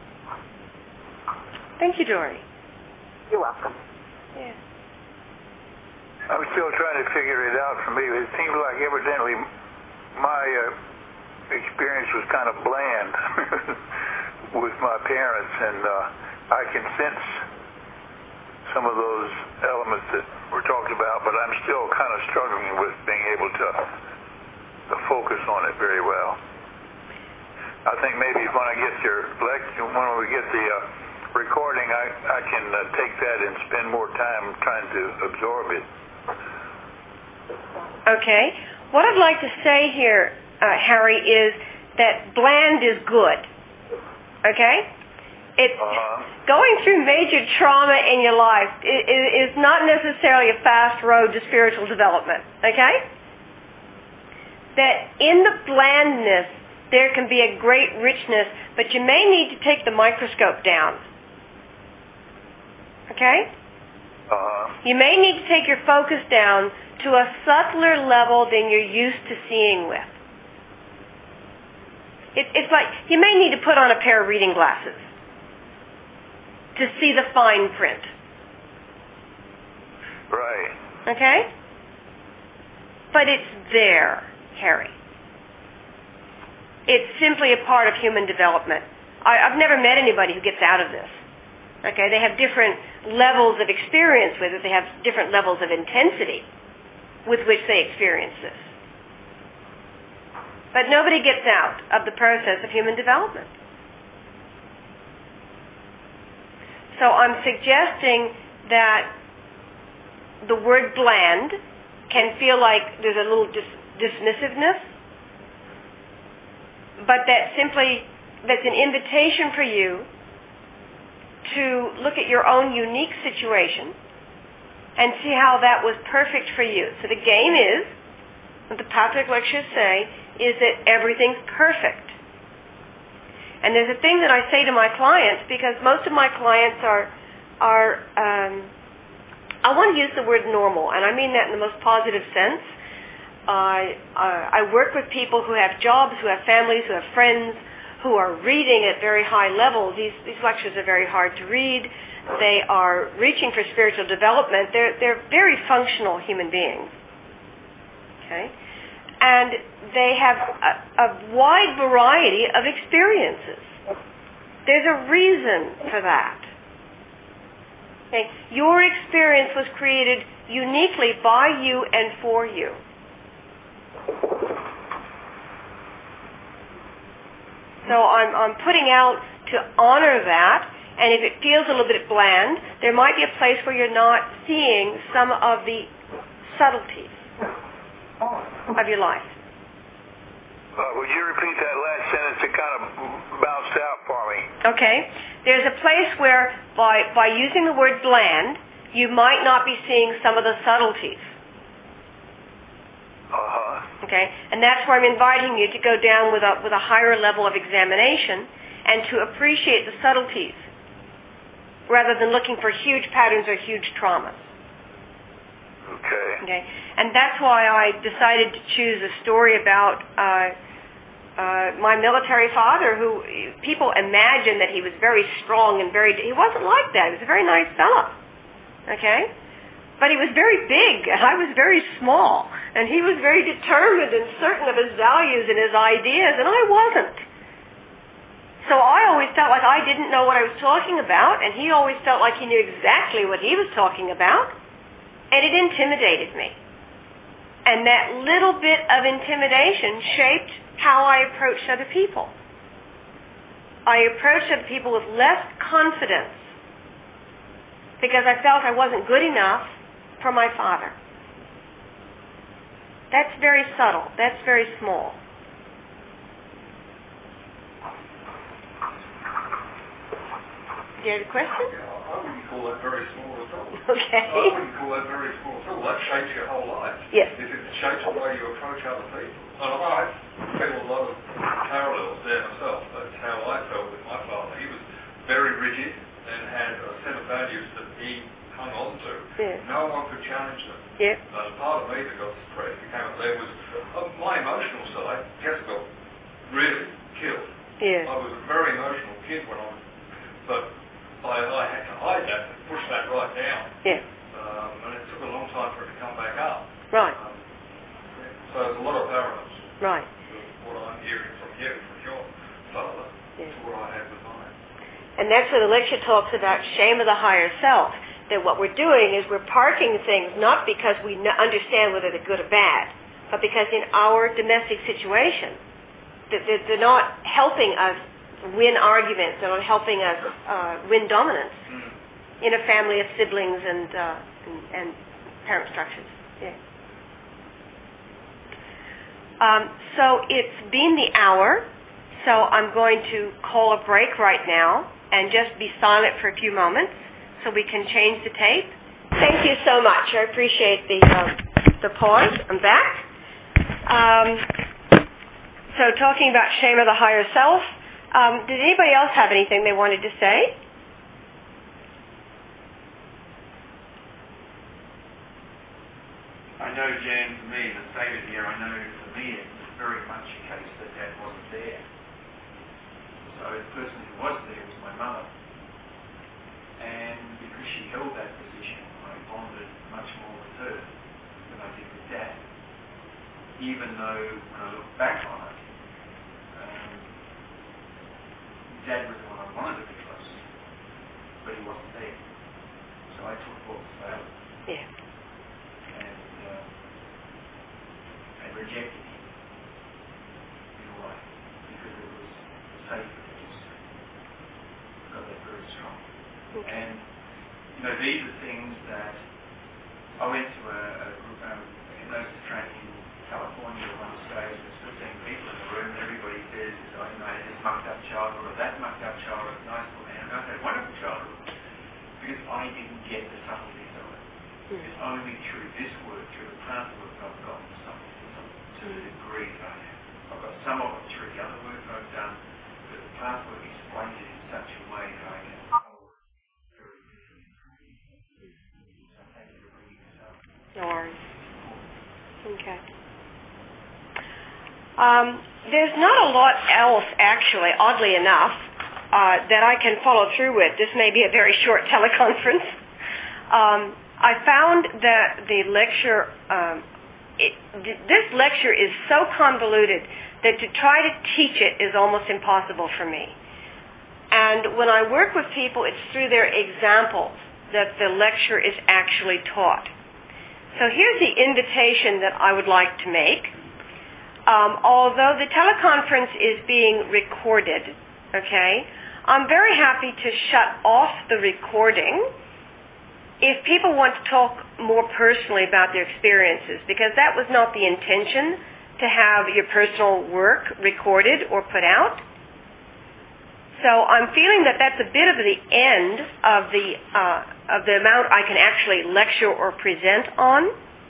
Thank you, Dory. You're welcome. Yeah. I'm still trying to figure it out for me. It seems like evidently my uh, experience was kind of bland with my parents, and uh, I can sense some of those elements that we're talking about, but I'm still kind of struggling with being able to, to focus on it very well. I think maybe when I get your lecture, when we get the uh, recording, I, I can uh, take that and spend more time trying to absorb it. Okay. What I'd like to say here, uh, Harry, is that bland is good. Okay? It's Uh-huh. going through major trauma in your life is, is not necessarily a fast road to spiritual development. Okay? That in the blandness, there can be a great richness, but you may need to take the microscope down. Okay? Uh-huh. You may need to take your focus down to a subtler level than you're used to seeing with. It, it's like you may need to put on a pair of reading glasses to see the fine print. Right. Okay? But it's there, Harry. It's simply a part of human development. I, I've never met anybody who gets out of this. Okay, they have different levels of experience with it. They have different levels of intensity with which they experience this. But nobody gets out of the process of human development. So I'm suggesting that the word bland can feel like there's a little dis- dismissiveness, but that simply, that's an invitation for you to look at your own unique situation and see how that was perfect for you. So the game is, what the Patrick lectures say, is that everything's perfect. And there's a thing that I say to my clients, because most of my clients are, are um, I want to use the word normal, and I mean that in the most positive sense. Uh, I work with people who have jobs, who have families, who have friends, who are reading at very high levels. These, these lectures are very hard to read. They are reaching for spiritual development. They're, they're very functional human beings. Okay? And they have a, a wide variety of experiences. There's a reason for that. Okay? Your experience was created uniquely by you and for you. So I'm, I'm putting out to honor that, and if it feels a little bit bland, there might be a place where you're not seeing some of the subtleties of your life. Uh, would you repeat that last sentence? It kind of bounced out for me. Okay. There's a place where by, by using the word bland, you might not be seeing some of the subtleties. Uh-huh. Okay? And that's why I'm inviting you to go down with a, with a higher level of examination and to appreciate the subtleties rather than looking for huge patterns or huge traumas. Okay. Okay? And that's why I decided to choose a story about uh, uh, my military father, who people imagine that he was very strong and very... He wasn't like that. He was a very nice fellow. Okay? But he was very big, and I was very small. And he was very determined and certain of his values and his ideas, and I wasn't. So I always felt like I didn't know what I was talking about, and he always felt like he knew exactly what he was talking about, and it intimidated me. And that little bit of intimidation shaped how I approached other people. I approached other people with less confidence because I felt I wasn't good enough for my father. That's very subtle. That's very small. Do you have a question? Yeah, I wouldn't call that very small at all. Okay. I wouldn't call that very small at all. That shapes your whole life. Yes. If it shapes the way you approach other people. And I feel a lot of parallels there myself. That's how I felt with my father. He was very rigid and had a set of values that he hung on to. Yeah. No one could challenge them. Yeah. And part of me that got suppressed came up there was uh, my emotional side just got really killed. Yeah. I was a very emotional kid when I was, but I, I had to hide that and push that right down. Yeah. Um, and it took a long time for it to come back up. Right. Um, so there's a lot of parallels. Right. To what I'm hearing from you, from your father, Yeah. to what I had with mine. And that's where the lecture talks about shame of the higher self. That what we're doing is we're parking things not because we n- understand whether they're good or bad, but because in our domestic situation, that they're, they're not helping us win arguments, they're not helping us uh, win dominance Mm. in a family of siblings and, uh, and, and parent structures. Yeah. Um, so it's been the hour, so I'm going to call a break right now and just be silent for a few moments so we can change the tape. Thank you so much. I appreciate the um, the pause. I'm back. Um, so talking about shame of the higher self, um, did anybody else have anything they wanted to say? I know, Jan, for me, the statement here, I know for me it was very much a case that Dad wasn't there. So the person who was there was my mother. And because she held that position, I bonded much more with her than I did with Dad. Even though, when I look back on it, um, Dad was the one I wanted to be close to, but he wasn't there. So I took what was available. Yeah. And, uh, and rejected him in a way because it was safer to do so. Got that very strong. Okay. And, you know, these are things that I went to a, a group, um, hypnosis training in California at one stage, and there's fifteen people in the room, and everybody says, oh, you know, I had this mucked up childhood or that mucked up childhood, nice little man, and I had a wonderful childhood because I didn't get the subtleties of it. Mm. It's only through this work, through the plant work, I've gotten the subtleties of it to the degree that I have. I've got some of it through the other work I've done, but the plant work explains it in such a way that I can follow it very easily. So thank you for bringing this up. No worries. Okay. Um, there's not a lot else, actually, oddly enough, uh, that I can follow through with. This may be a very short teleconference. Um, I found that the lecture, um, it, this lecture is so convoluted that to try to teach it is almost impossible for me. And when I work with people, it's through their examples that the lecture is actually taught. So here's the invitation that I would like to make. Um, although the teleconference is being recorded, okay, I'm very happy to shut off the recording if people want to talk more personally about their experiences, because that was not the intention to have your personal work recorded or put out. So I'm feeling that that's a bit of the end of the uh, of the amount I can actually lecture or present on.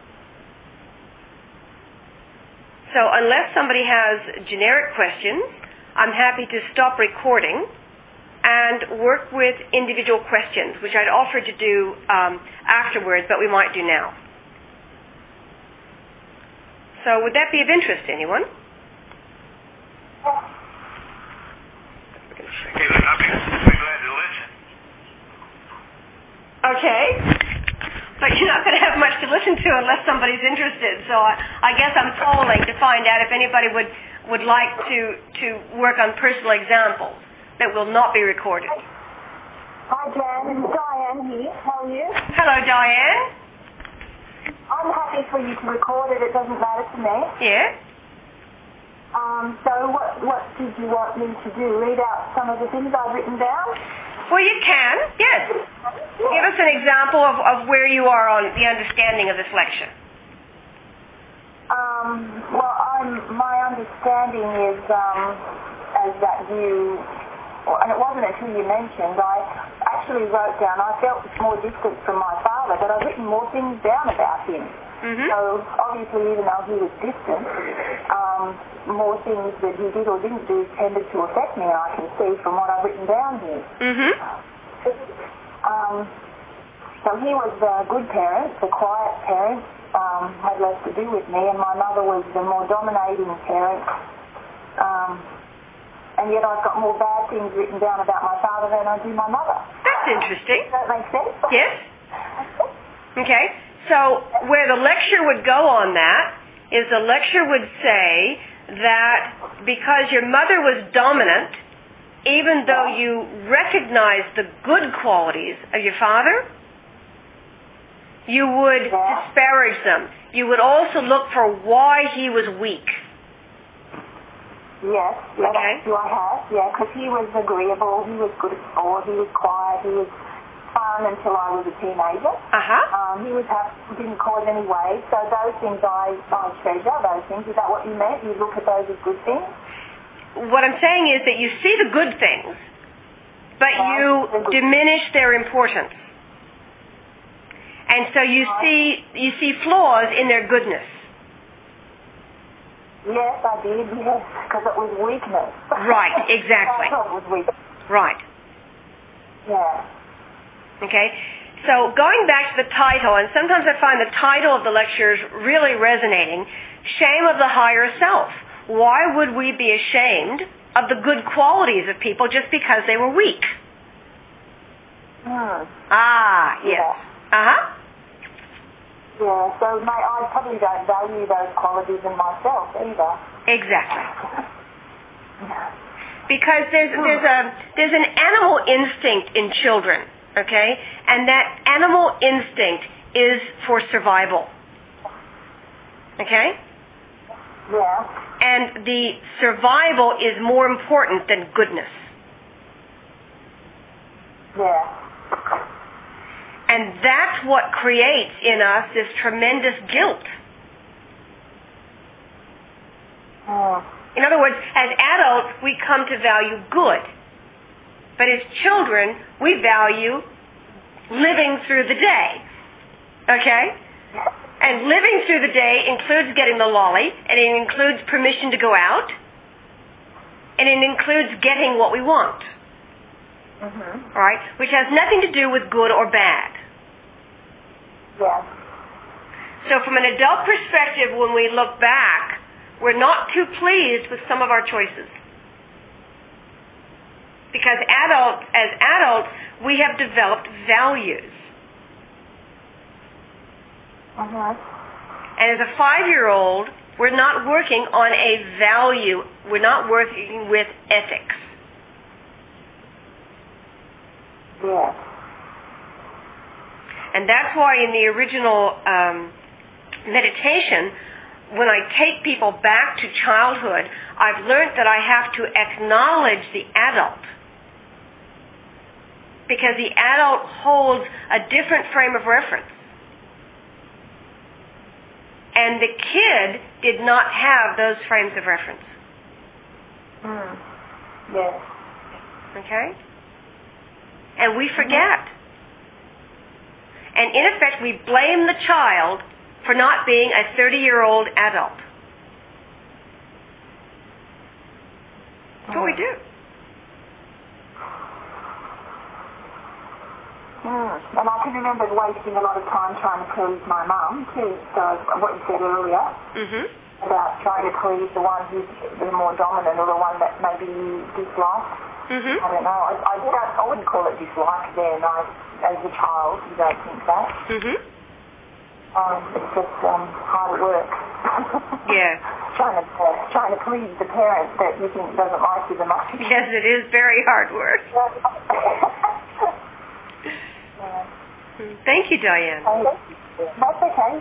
So unless somebody has generic questions, I'm happy to stop recording and work with individual questions, which I'd offer to do um, afterwards, but we might do now. So would that be of interest to anyone? Hey, look, I'll be, I'll be glad to listen. Okay. But you're not going to have much to listen to unless somebody's interested. So I, I guess I'm polling to find out if anybody would, would like to, to work on personal examples that will not be recorded. Hi, Jan. It's Diane here. How are you? Hello, Diane. I'm happy for you to record it. It doesn't matter to me. Yeah. Um, so what, what did you want me to do? Read out some of the things I've written down? Well, you can, yes. Give us an example of, of where you are on the understanding of this lecture. Um, well, I'm, my understanding is um, as that you, and it wasn't until you mentioned, I actually wrote down, I felt more distant from my father, but I've written more things down about him. Mm-hmm. So obviously, even though he was distant, um, more things that he did or didn't do tended to affect me, and I can see from what I've written down here. Mm-hmm. Um, so he was a good parent, a quiet parent, um, had less to do with me, and my mother was the more dominating parent. Um, and yet I've got more bad things written down about my father than I do my mother. That's interesting. Does that make sense? Yes. Okay. So where the lecture would go on that is the lecture would say that because your mother was dominant, even though you recognized the good qualities of your father, you would disparage them. You would also look for why he was weak. Yes, yeah, Okay. that's who I have, yeah, because he was agreeable, he was good at sport, he was quiet, he was fun until I was a teenager. Uh-huh. Um, he was happy, didn't cause any waves, so those things I, I treasure, those things. Is that what you meant? You look at those as good things? What I'm saying is that you see the good things, but you diminish their importance. And so you see you see flaws in their goodness. Yes, I did, yes, because it was weakness. Right, exactly. I thought it was weakness. Right. Yeah. Okay? So going back to the title, and sometimes I find the title of the lectures really resonating, Shame of the Higher Self. Why would we be ashamed of the good qualities of people just because they were weak? Hmm. Ah, yes. Yeah. Uh-huh. Yeah, so my, I probably don't value those qualities in myself either. Exactly. Because there's there's a there's an animal instinct in children, okay? And that animal instinct is for survival. Okay? Yeah. And the survival is more important than goodness. Yeah. And that's what creates in us this tremendous guilt. Mm. In other words, as adults, we come to value good. But as children, we value living through the day. Okay? And living through the day includes getting the lolly, and it includes permission to go out, and it includes getting what we want. Mm-hmm. Right? Which has nothing to do with good or bad. Yeah. So from an adult perspective, when we look back, we're not too pleased with some of our choices. Because adults, as adults, we have developed values. Mm-hmm. And as a five-year-old, we're not working on a value. We're not working with ethics. Yeah. And that's why in the original um, meditation, when I take people back to childhood, I've learned that I have to acknowledge the adult. Because the adult holds a different frame of reference. And the kid did not have those frames of reference. Mm. Yes. Okay? And we forget. And in effect, we blame the child for not being a thirty-year-old adult. That's what we do. Mm. And I can remember wasting a lot of time trying to please my mum too. So what you said earlier Mm-hmm. about trying to please the one who's the more dominant or the one that maybe you dislike. Mm-hmm. I don't know. I, I, don't, I wouldn't call it dislike then. I, as a child, you don't think that. Mm-hmm. Um, it's just um, hard work. Yeah. trying to uh, trying to please the parent that you think doesn't like you the most. Yes, it is very hard work. Yeah. Thank you, Diane. That's okay.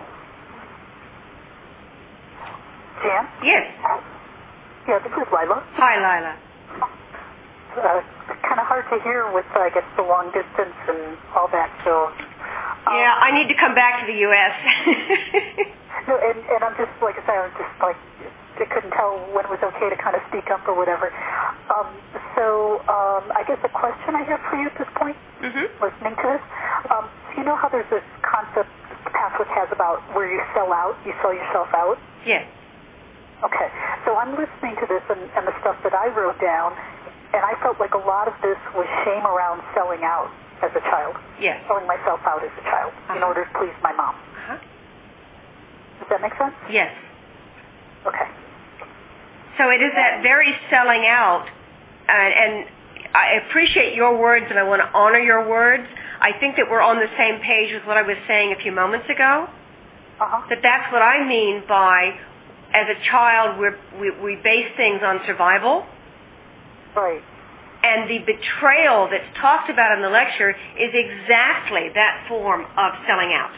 Jan? Yes. Yeah, this is Lila. Hi, Lila. Uh, kind of hard to hear with, uh, I guess, the long distance and all that, so... Um, Yeah, I need to come back to the U S no, and, and I'm just, like I said, I was just, like, I couldn't tell when it was okay to kind of speak up or whatever. Um, so, um, I guess the question I have for you at this point, mm-hmm. listening to this, um, you know how there's this concept Pathwick has about where you sell out, you sell yourself out? Yes. Okay, so I'm listening to this and, and the stuff that I wrote down, and I felt like a lot of this was shame around selling out as a child. Yes. Selling myself out as a child uh-huh. in order to please my mom. Uh-huh. Does that make sense? Yes. Okay. So it is that very selling out, uh, and I appreciate your words and I want to honor your words. I think that we're on the same page with what I was saying a few moments ago. Uh-huh. That that's what I mean by, as a child, we're, we we base things on survival. Right. And the betrayal that's talked about in the lecture is exactly that form of selling out.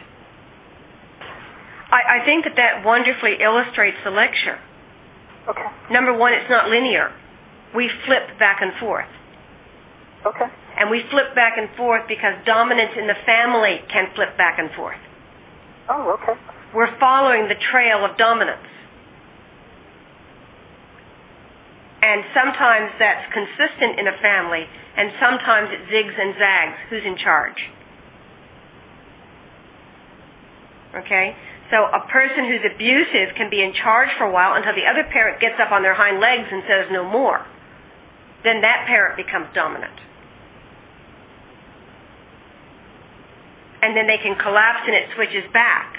I, I think that that wonderfully illustrates the lecture. Okay. Number one, it's not linear. We flip back and forth. Okay. And we flip back and forth because dominance in the family can flip back and forth. Oh, okay. We're following the trail of dominance. And sometimes that's consistent in a family, and sometimes it zigs and zags. Who's in charge? Okay? So a person who's abusive can be in charge for a while until the other parent gets up on their hind legs and says no more. Then that parent becomes dominant. And then they can collapse and it switches back.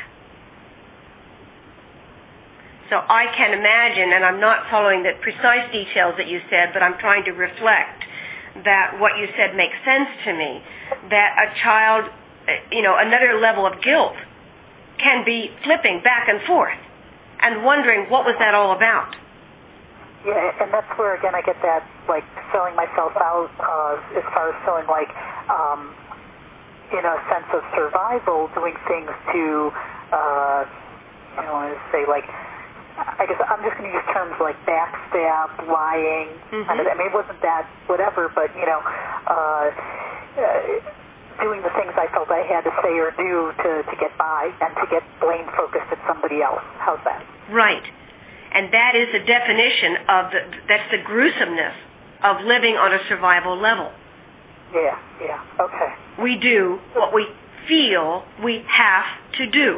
So I can imagine, and I'm not following the precise details that you said, but I'm trying to reflect that what you said makes sense to me, that a child, you know, another level of guilt can be flipping back and forth and wondering what was that all about. Yeah, and that's where, again, I get that, like, selling myself out uh, as far as feeling like, um, in a sense of survival, doing things to, uh, I don't want to say, like, I guess I'm just going to use terms like backstab, lying. Mm-hmm. I mean, it wasn't that whatever, but, you know, uh, uh, doing the things I felt I had to say or do to, to get by and to get blame focused at somebody else. How's that? Right. And that is the definition of the, that's the gruesomeness of living on a survival level. Yeah, yeah, okay. We do what we feel we have to do.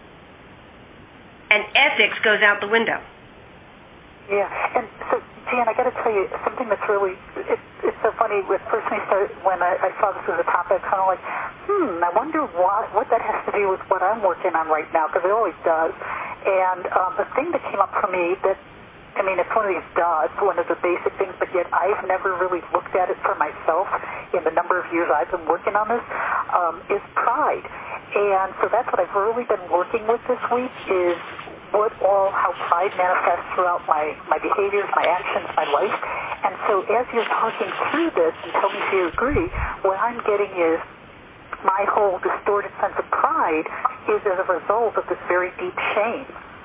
And ethics goes out the window. Yeah, and so, Jan, I got to tell you something that's really, it, it's so funny. With first when I, started, when I, I saw this as a topic, kind of like, hmm, I wonder what, what that has to do with what I'm working on right now, because it always does. And um, the thing that came up for me that, I mean, it's one of these dots, one of the basic things, but yet I've never really looked at it for myself in the number of years I've been working on this, um, is pride. And so that's what I've really been working with this week is what all, how pride manifests throughout my, my behaviors, my actions, my life. And so as you're talking through this, and tell me if you agree, what I'm getting is my whole distorted sense of pride is as a result of this very deep shame.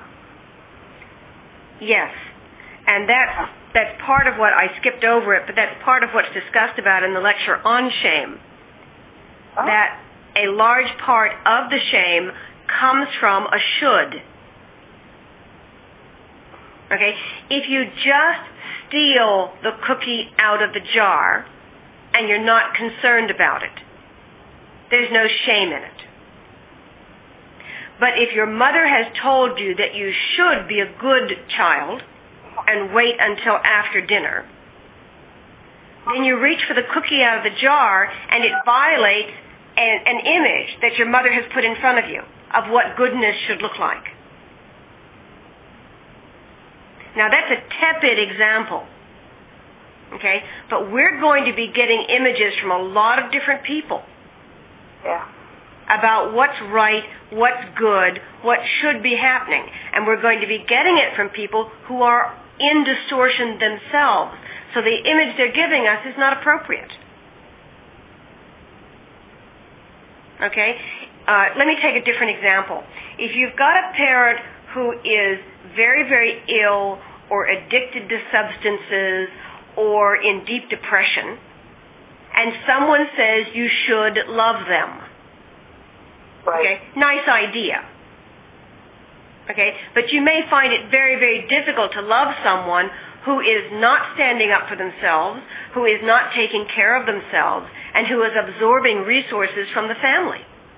Yes. And that's, that's part of what, I skipped over it, but that's part of what's discussed about in the lecture on shame. Oh. That a large part of the shame comes from a should. Okay? If you just steal the cookie out of the jar and you're not concerned about it, there's no shame in it. But if your mother has told you that you should be a good child and wait until after dinner, then you reach for the cookie out of the jar and it violates an, an image that your mother has put in front of you of what goodness should look like. Now that's a tepid example, okay? But we're going to be getting images from a lot of different people. Yeah. About what's right, what's good, what should be happening. And we're going to be getting it from people who are in distortion themselves. So the image they're giving us is not appropriate. Okay? Uh, let me take a different example. If you've got a parent who is very, very ill or addicted to substances or in deep depression, and someone says you should love them. Right. Okay, nice idea. Okay, but you may find it very, very difficult to love someone who is not standing up for themselves, who is not taking care of themselves, and who is absorbing resources from the family.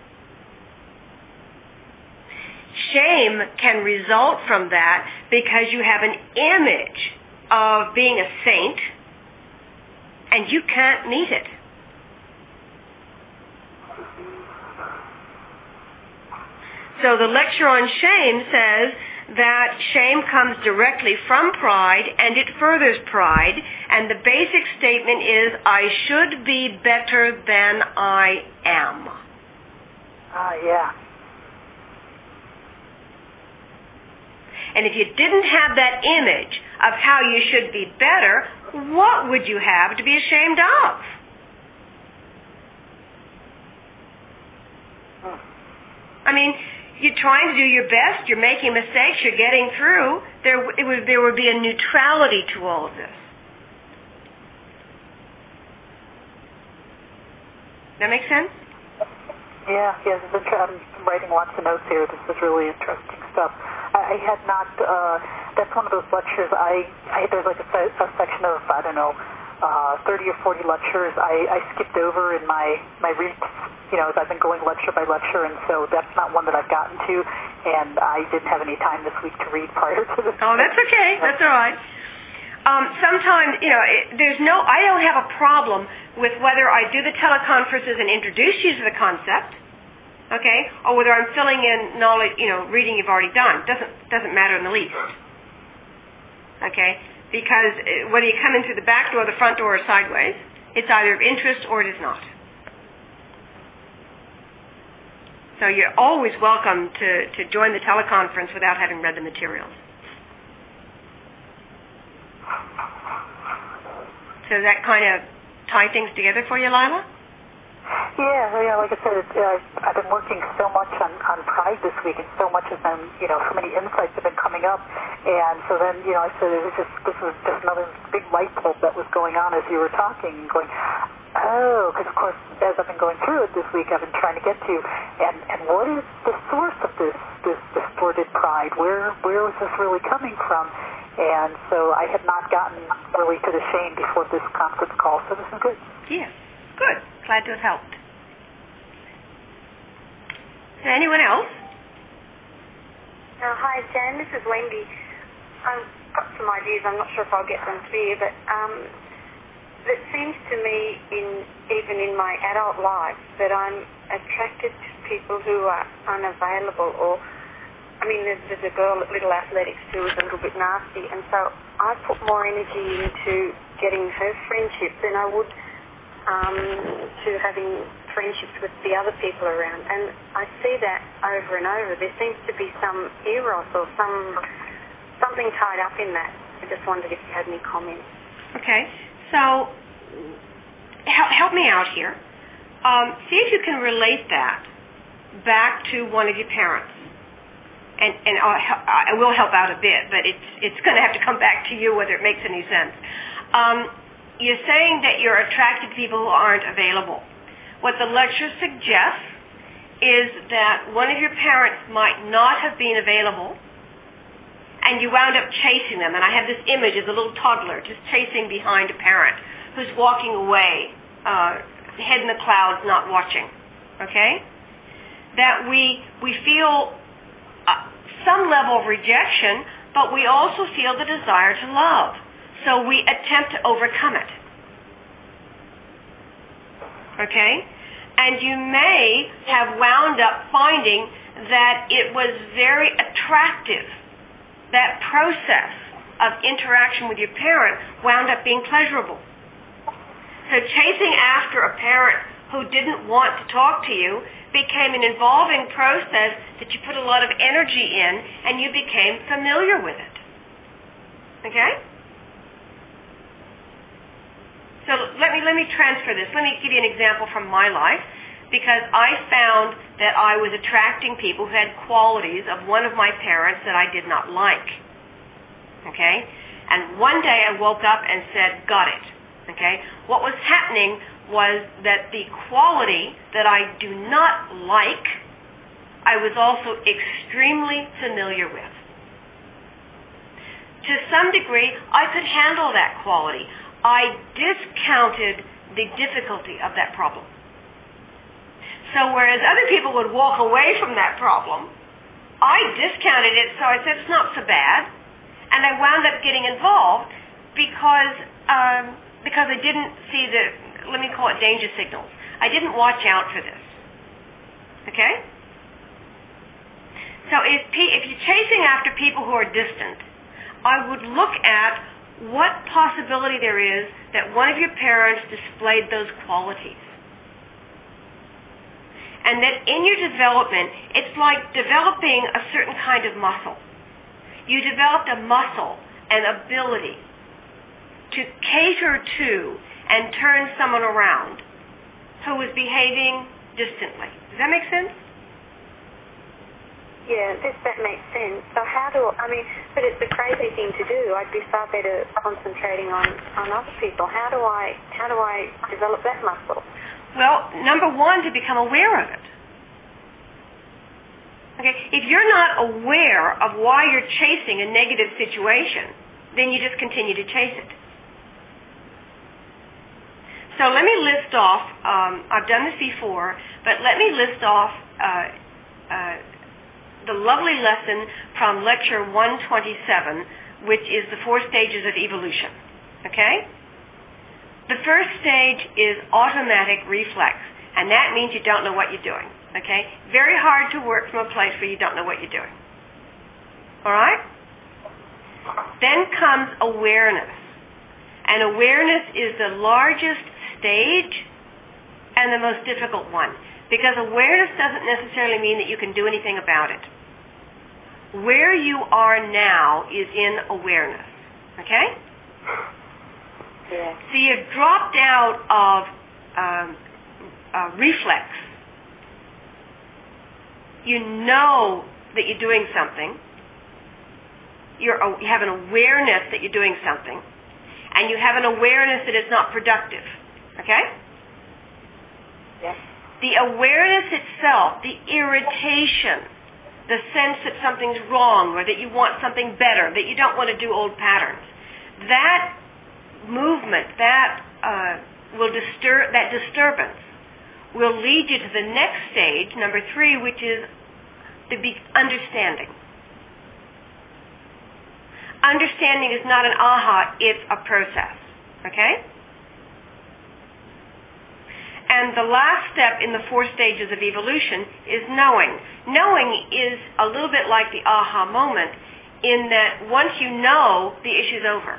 Shame can result from that because you have an image of being a saint, and you can't meet it. So the lecture on shame says that shame comes directly from pride and it furthers pride, and the basic statement is, I should be better than I am. Ah, uh, yeah. And if you didn't have that image of how you should be better, what would you have to be ashamed of? I mean, you're trying to do your best, you're making mistakes, you're getting through. There, it would, there would be a neutrality to all of this. That make sense? Yeah, yes. I'm writing lots of notes here. This is really interesting stuff. I had not, uh, that's one of those lectures, I, I there's like a, a section of, I don't know, uh, thirty or forty lectures I, I skipped over in my, my reads, you know, as I've been going lecture by lecture, and so that's not one that I've gotten to, and I didn't have any time this week to read prior to this. Oh, that's okay. That's all right. Um, sometimes, you know, it, there's no, I don't have a problem with whether I do the teleconferences and introduce you to the concept, okay, or whether I'm filling in knowledge, you know, reading you've already done. Doesn't doesn't matter in the least, okay, because whether you come in through the back door, the front door, or sideways, it's either of interest or it is not. So you're always welcome to, to join the teleconference without having read the materials. So does that kind of tie things together for you, Lila? Yeah, yeah. Like I said, it's, uh, I've been working so much on, on pride this week, and so much has been, you know, so many insights have been coming up. And so then, you know, I said it was just this was just another big light bulb that was going on as you were talking, and going, oh, because of course, as I've been going through it this week, I've been trying to get to, and and what is the source of this this distorted pride? Where where was this really coming from? And so I had not gotten really to the shame before this conference call, so this is good. Yeah, good. Glad to have helped. Anyone else? Uh, hi, Jan. This is Wendy. I've got some ideas. I'm not sure if I'll get them clear, but um, it seems to me, in even in my adult life, that I'm attracted to people who are unavailable, or I mean, there's, there's a girl at Little Athletics who is a little bit nasty, and so I put more energy into getting her friendship than I would um, to having friendships with the other people around. And I see that over and over. There seems to be some eros or some something tied up in that. I just wondered if you had any comments. Okay, so help, help me out here. Um, see if you can relate that back to one of your parents. And, and I'll, I will help out a bit, but it's it's going to have to come back to you whether it makes any sense. Um, you're saying that you're attracted to people who aren't available. What the lecture suggests is that one of your parents might not have been available, and you wound up chasing them. And I have this image of the little toddler just chasing behind a parent who's walking away, uh, head in the clouds, not watching. Okay? That we we feel some level of rejection, but we also feel the desire to love. So we attempt to overcome it. Okay? And you may have wound up finding that it was very attractive. That process of interaction with your parent wound up being pleasurable. So chasing after a parent who didn't want to talk to you became an involving process that you put a lot of energy in, and you became familiar with it. Okay? So let me let me transfer this. Let me give you an example from my life, because I found that I was attracting people who had qualities of one of my parents that I did not like. Okay? And one day I woke up and said, got it. Okay? What was happening was that the quality that I do not like, I was also extremely familiar with. To some degree, I could handle that quality. I discounted the difficulty of that problem. So whereas other people would walk away from that problem, I discounted it, so I said, it's not so bad. And I wound up getting involved because um, because I didn't see the, let me call it danger signals. I didn't watch out for this. Okay? So if, if you're chasing after people who are distant, I would look at what possibility there is that one of your parents displayed those qualities. And that in your development, it's like developing a certain kind of muscle. You developed a muscle, an ability to cater to and turn someone around who was behaving distantly. Does that make sense? Yeah, this, that makes sense. So how do, I mean, but it's a crazy thing to do. I'd be far better concentrating on, on other people. How do I, how do I develop that muscle? Well, number one, to become aware of it. Okay, if you're not aware of why you're chasing a negative situation, then you just continue to chase it. So let me list off, um, I've done this before, but let me list off uh, uh, the lovely lesson from lecture one twenty-seven, which is the four stages of evolution. Okay? The first stage is automatic reflex, and that means you don't know what you're doing. Okay? Very hard to work from a place where you don't know what you're doing. All right? Then comes awareness. And awareness is the largest stage and the most difficult one, because awareness doesn't necessarily mean that you can do anything about it. Where you are now is in awareness. Okay? Yeah. So you've dropped out of um, uh, reflex. You know that you're doing something. You're, you have an awareness that you're doing something. And you have an awareness that it's not productive. Okay? Yes. The awareness itself, the irritation, the sense that something's wrong or that you want something better, that you don't want to do old patterns, that movement, that uh, will disturb, that disturbance will lead you to the next stage, number three, which is the be- understanding. Understanding is not an aha, it's a process. Okay? And the last step in the four stages of evolution is knowing. Knowing is a little bit like the aha moment in that once you know, the issue's over.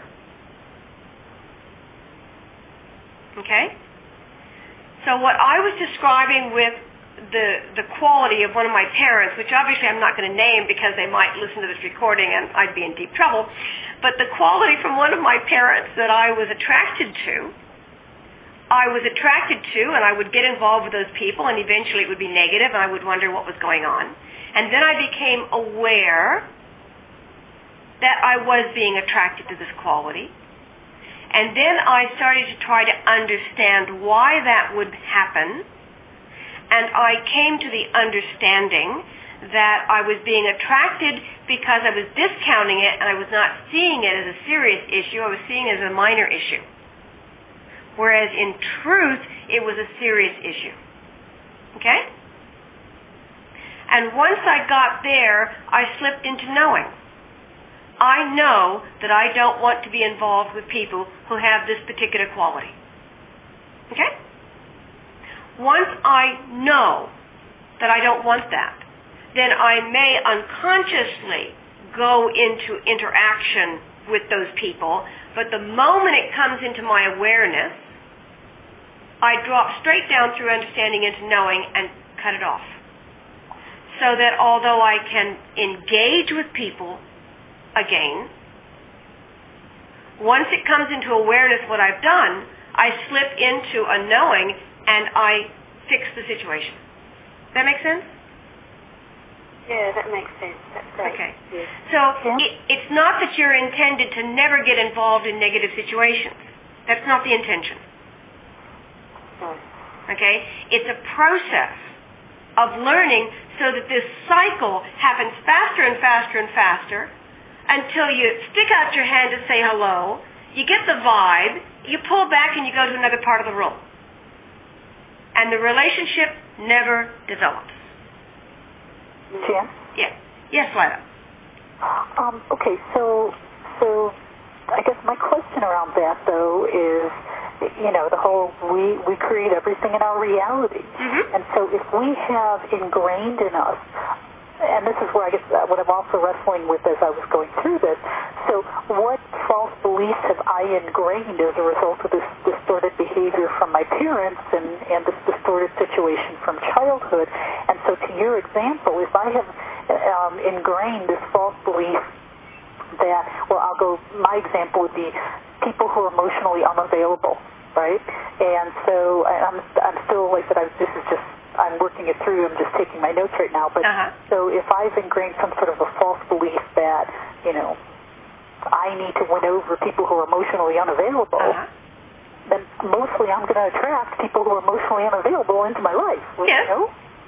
Okay? So what I was describing with the the quality of one of my parents, which obviously I'm not going to name because they might listen to this recording and I'd be in deep trouble, but the quality from one of my parents that I was attracted to, I was attracted to, and I would get involved with those people, and eventually it would be negative, and I would wonder what was going on. And then I became aware that I was being attracted to this quality. And then I started to try to understand why that would happen. And I came to the understanding that I was being attracted because I was discounting it, and I was not seeing it as a serious issue. I was seeing it as a minor issue. Whereas in truth, it was a serious issue. Okay? And once I got there, I slipped into knowing. I know that I don't want to be involved with people who have this particular quality. Okay? Once I know that I don't want that, then I may unconsciously go into interaction with those people, but the moment it comes into my awareness, I drop straight down through understanding into knowing and cut it off. So that although I can engage with people again, once it comes into awareness what I've done, I slip into a knowing and I fix the situation. Does that make sense? Yeah, that makes sense. That's great. Okay. Yeah. So yeah. It, it's not that you're intended to never get involved in negative situations. That's not the intention. No. Okay? It's a process of learning so that this cycle happens faster and faster and faster until you stick out your hand to say hello, you get the vibe, you pull back and you go to another part of the room. And the relationship never develops. Jan? Yeah. Yes, Lila. Um, okay, so so I guess my question around that, though, is, you know, the whole we, we create everything in our reality. Mm-hmm. And so if we have ingrained in us, and this is where I guess what I'm also wrestling with as I was going through this, so what false beliefs have I ingrained as a result of this distorted behavior from my parents and, and this distorted situation from childhood? And so to your example, if I have um, ingrained this false belief that, well, I'll go, my example would be people who are emotionally unavailable, right? And so I'm, I'm still, like I said, I, this is just, I'm working it through, I'm just taking my notes right now, but uh-huh. So if I've ingrained some sort of a false belief that, you know, I need to win over people who are emotionally unavailable, uh-huh. then mostly I'm going to attract people who are emotionally unavailable into my life. Yes. You know?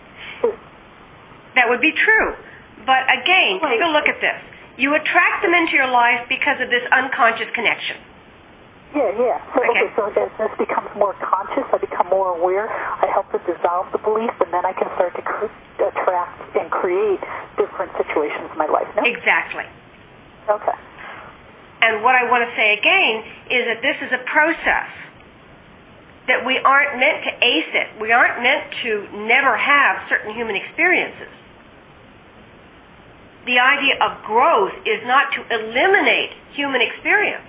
That would be true. But again, right. take a look at this. You attract them into your life because of this unconscious connection. Yeah, yeah. So, okay. okay, so as this becomes more conscious, I become more aware, I help to dissolve the belief, and then I can start to cr- attract and create different situations in my life, no? Exactly. Okay. And what I want to say again is that this is a process, that we aren't meant to ace it. We aren't meant to never have certain human experiences. The idea of growth is not to eliminate human experience,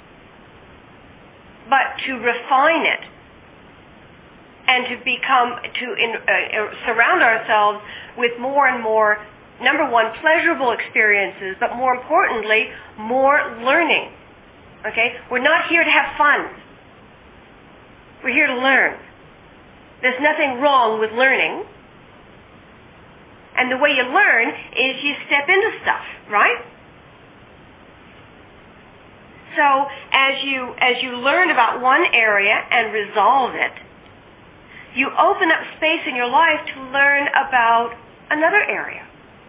but to refine it and to become, to in, uh, surround ourselves with more and more, number one, pleasurable experiences, but more importantly, more learning. Okay? We're not here to have fun. We're here to learn. There's nothing wrong with learning. And the way you learn is you step into stuff, right? So as you as you learn about one area and resolve it, you open up space in your life to learn about another area.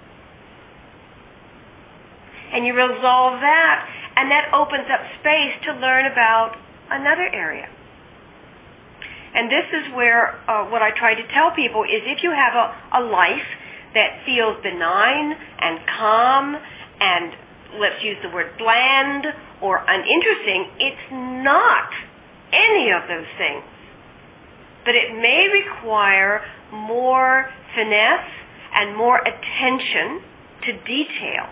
And you resolve that, and that opens up space to learn about another area. And this is where uh, what I try to tell people is if you have a, a life that feels benign and calm and, let's use the word bland or uninteresting, it's not any of those things. But it may require more finesse and more attention to detail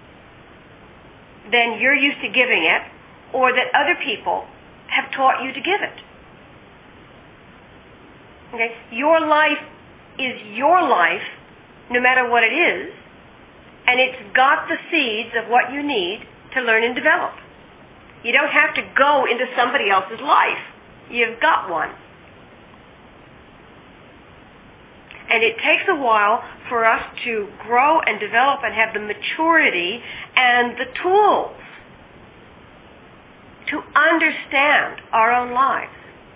than you're used to giving it or that other people have taught you to give it. Okay? Your life is your life no matter what it is, and it's got the seeds of what you need to learn and develop. You don't have to go into somebody else's life. You've got one. And it takes a while for us to grow and develop and have the maturity and the tools to understand our own lives.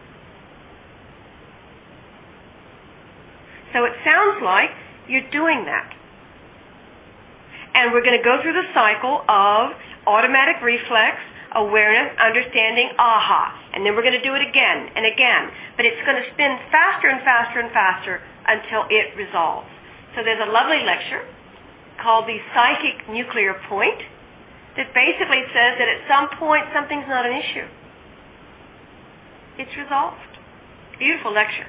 So it sounds like you're doing that. And we're going to go through the cycle of automatic reflex, awareness, understanding, aha. And then we're going to do it again and again. But it's going to spin faster and faster and faster until it resolves. So there's a lovely lecture called The Psychic Nuclear Point that basically says that at some point something's not an issue. It's resolved. Beautiful lecture.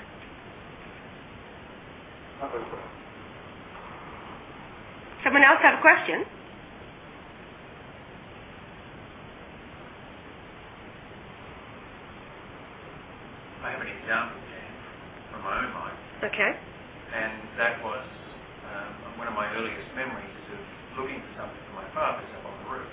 Someone else have a question? I have an example, Jan, from my own life. Okay. And that was um, one of my earliest memories of looking for something for my father's up on the roof.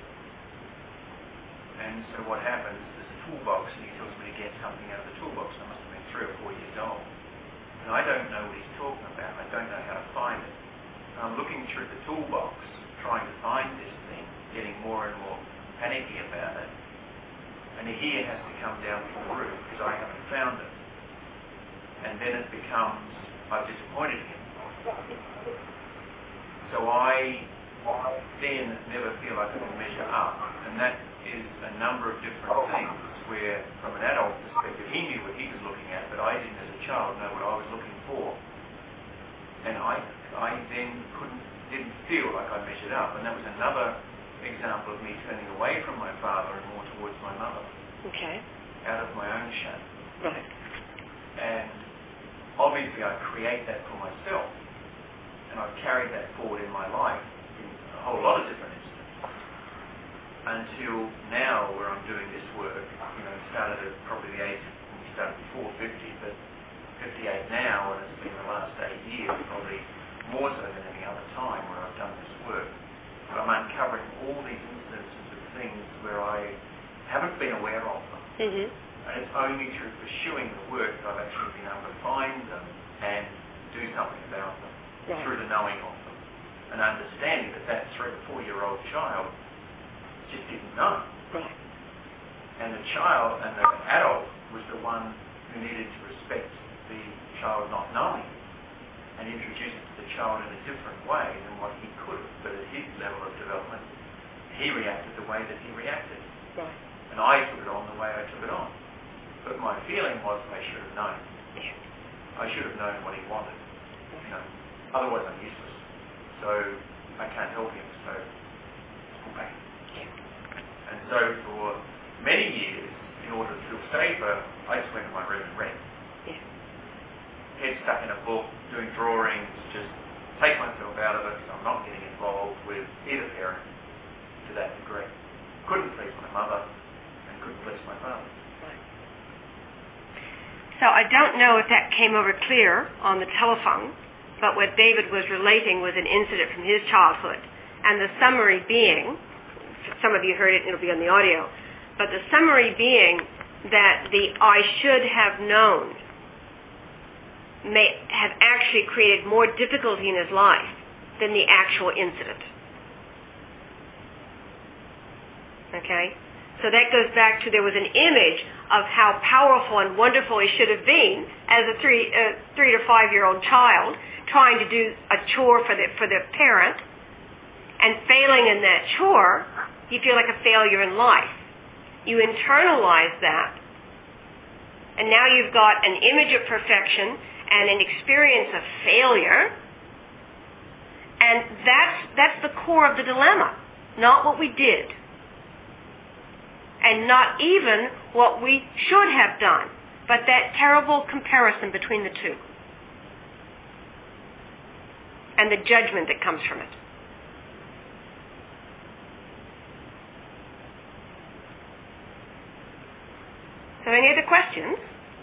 And so what happens, there's a toolbox and he tells me to get something out of the toolbox. I must have been three or four years old. And I don't know what he's talking about. I don't know how to find it. And I'm looking through the toolbox, trying to find this thing, getting more and more panicky about it. And he has to come down from the roof because I haven't found it. And then it becomes, I've disappointed him. So I then never feel like I can measure up. And that is a number of different things where, from an adult perspective, he knew what he was looking at, but I didn't, as a child, know what I was looking for. And I, I then couldn't, didn't feel like I measured up. And that was another example of me turning away from my father and more towards my mother. Okay. Out of my own shame. Right. And obviously I create that for myself. And I've carried that forward in my life in a whole lot of different instances. Until now, where I'm doing this work, you know, it started at probably the age, we started before fifty, but fifty-eight now, and it's been the last eight years, probably more so than any other time where I've done this work. But I'm uncovering all these instances of things where I haven't been aware of them. Mm-hmm. And it's only through pursuing the work that I've actually been able to find them and do something about them, right. Through the knowing of them. And understanding that that three or four-year-old child just didn't know. Right. And the child and the adult was the one who needed to respect the child not knowing and introduce it to the child in a different way than what he could have. But at his level of development, he reacted the way that he reacted. Right. And I took it on the way I took it on. But my feeling was I should have known. Yeah. I should have known what he wanted. You know, otherwise I'm useless. So I can't help him. So okay. Yeah. And so for many years, in order to feel safer, I just went to my room and read. Yeah. Head stuck in a book, doing drawings, just take myself out of it. So I'm not getting involved with either parent to that degree. Couldn't please my mother and couldn't please my father. Right. So I don't know if that came over clear on the telephone, but what David was relating was an incident from his childhood. And the summary being, some of you heard it, it'll be on the audio, but the summary being that the I should have known may have actually created more difficulty in his life than the actual incident. Okay? So that goes back to there was an image of how powerful and wonderful he should have been as a three, uh, three to five-year-old child trying to do a chore for the, for the parent, and failing in that chore, you feel like a failure in life. You internalize that, and now you've got an image of perfection and an experience of failure, and that's, that's the core of the dilemma, not what we did. And not even what we should have done, but that terrible comparison between the two. And the judgment that comes from it. So any other questions?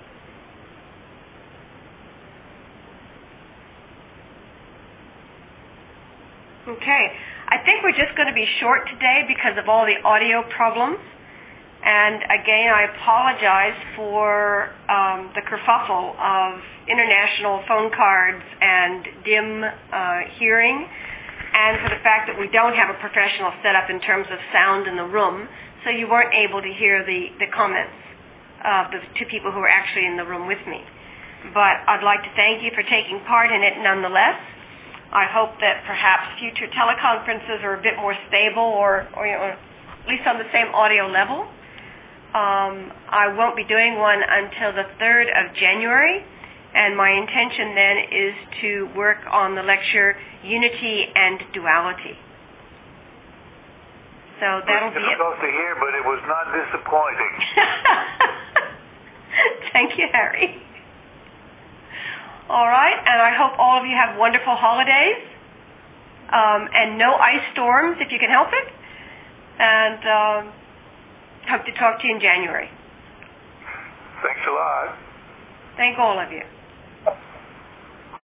Okay. I think we're just going to be short today because of all the audio problems. And again, I apologize for um, the kerfuffle of international phone cards and dim uh, hearing, and for the fact that we don't have a professional setup in terms of sound in the room, so you weren't able to hear the, the comments of the two people who were actually in the room with me. But I'd like to thank you for taking part in it nonetheless. I hope that perhaps future teleconferences are a bit more stable or, or, you know, at least on the same audio level. Um, I won't be doing one until the third of January, And my intention then is to work on the lecture Unity and Duality. So that'll be it. Difficult to hear, but it was not disappointing. Thank you, Harry. All right, and I hope all of you have wonderful holidays um, and no ice storms if you can help it. And um, hope to talk to you in January. Thanks a lot. Thank all of you.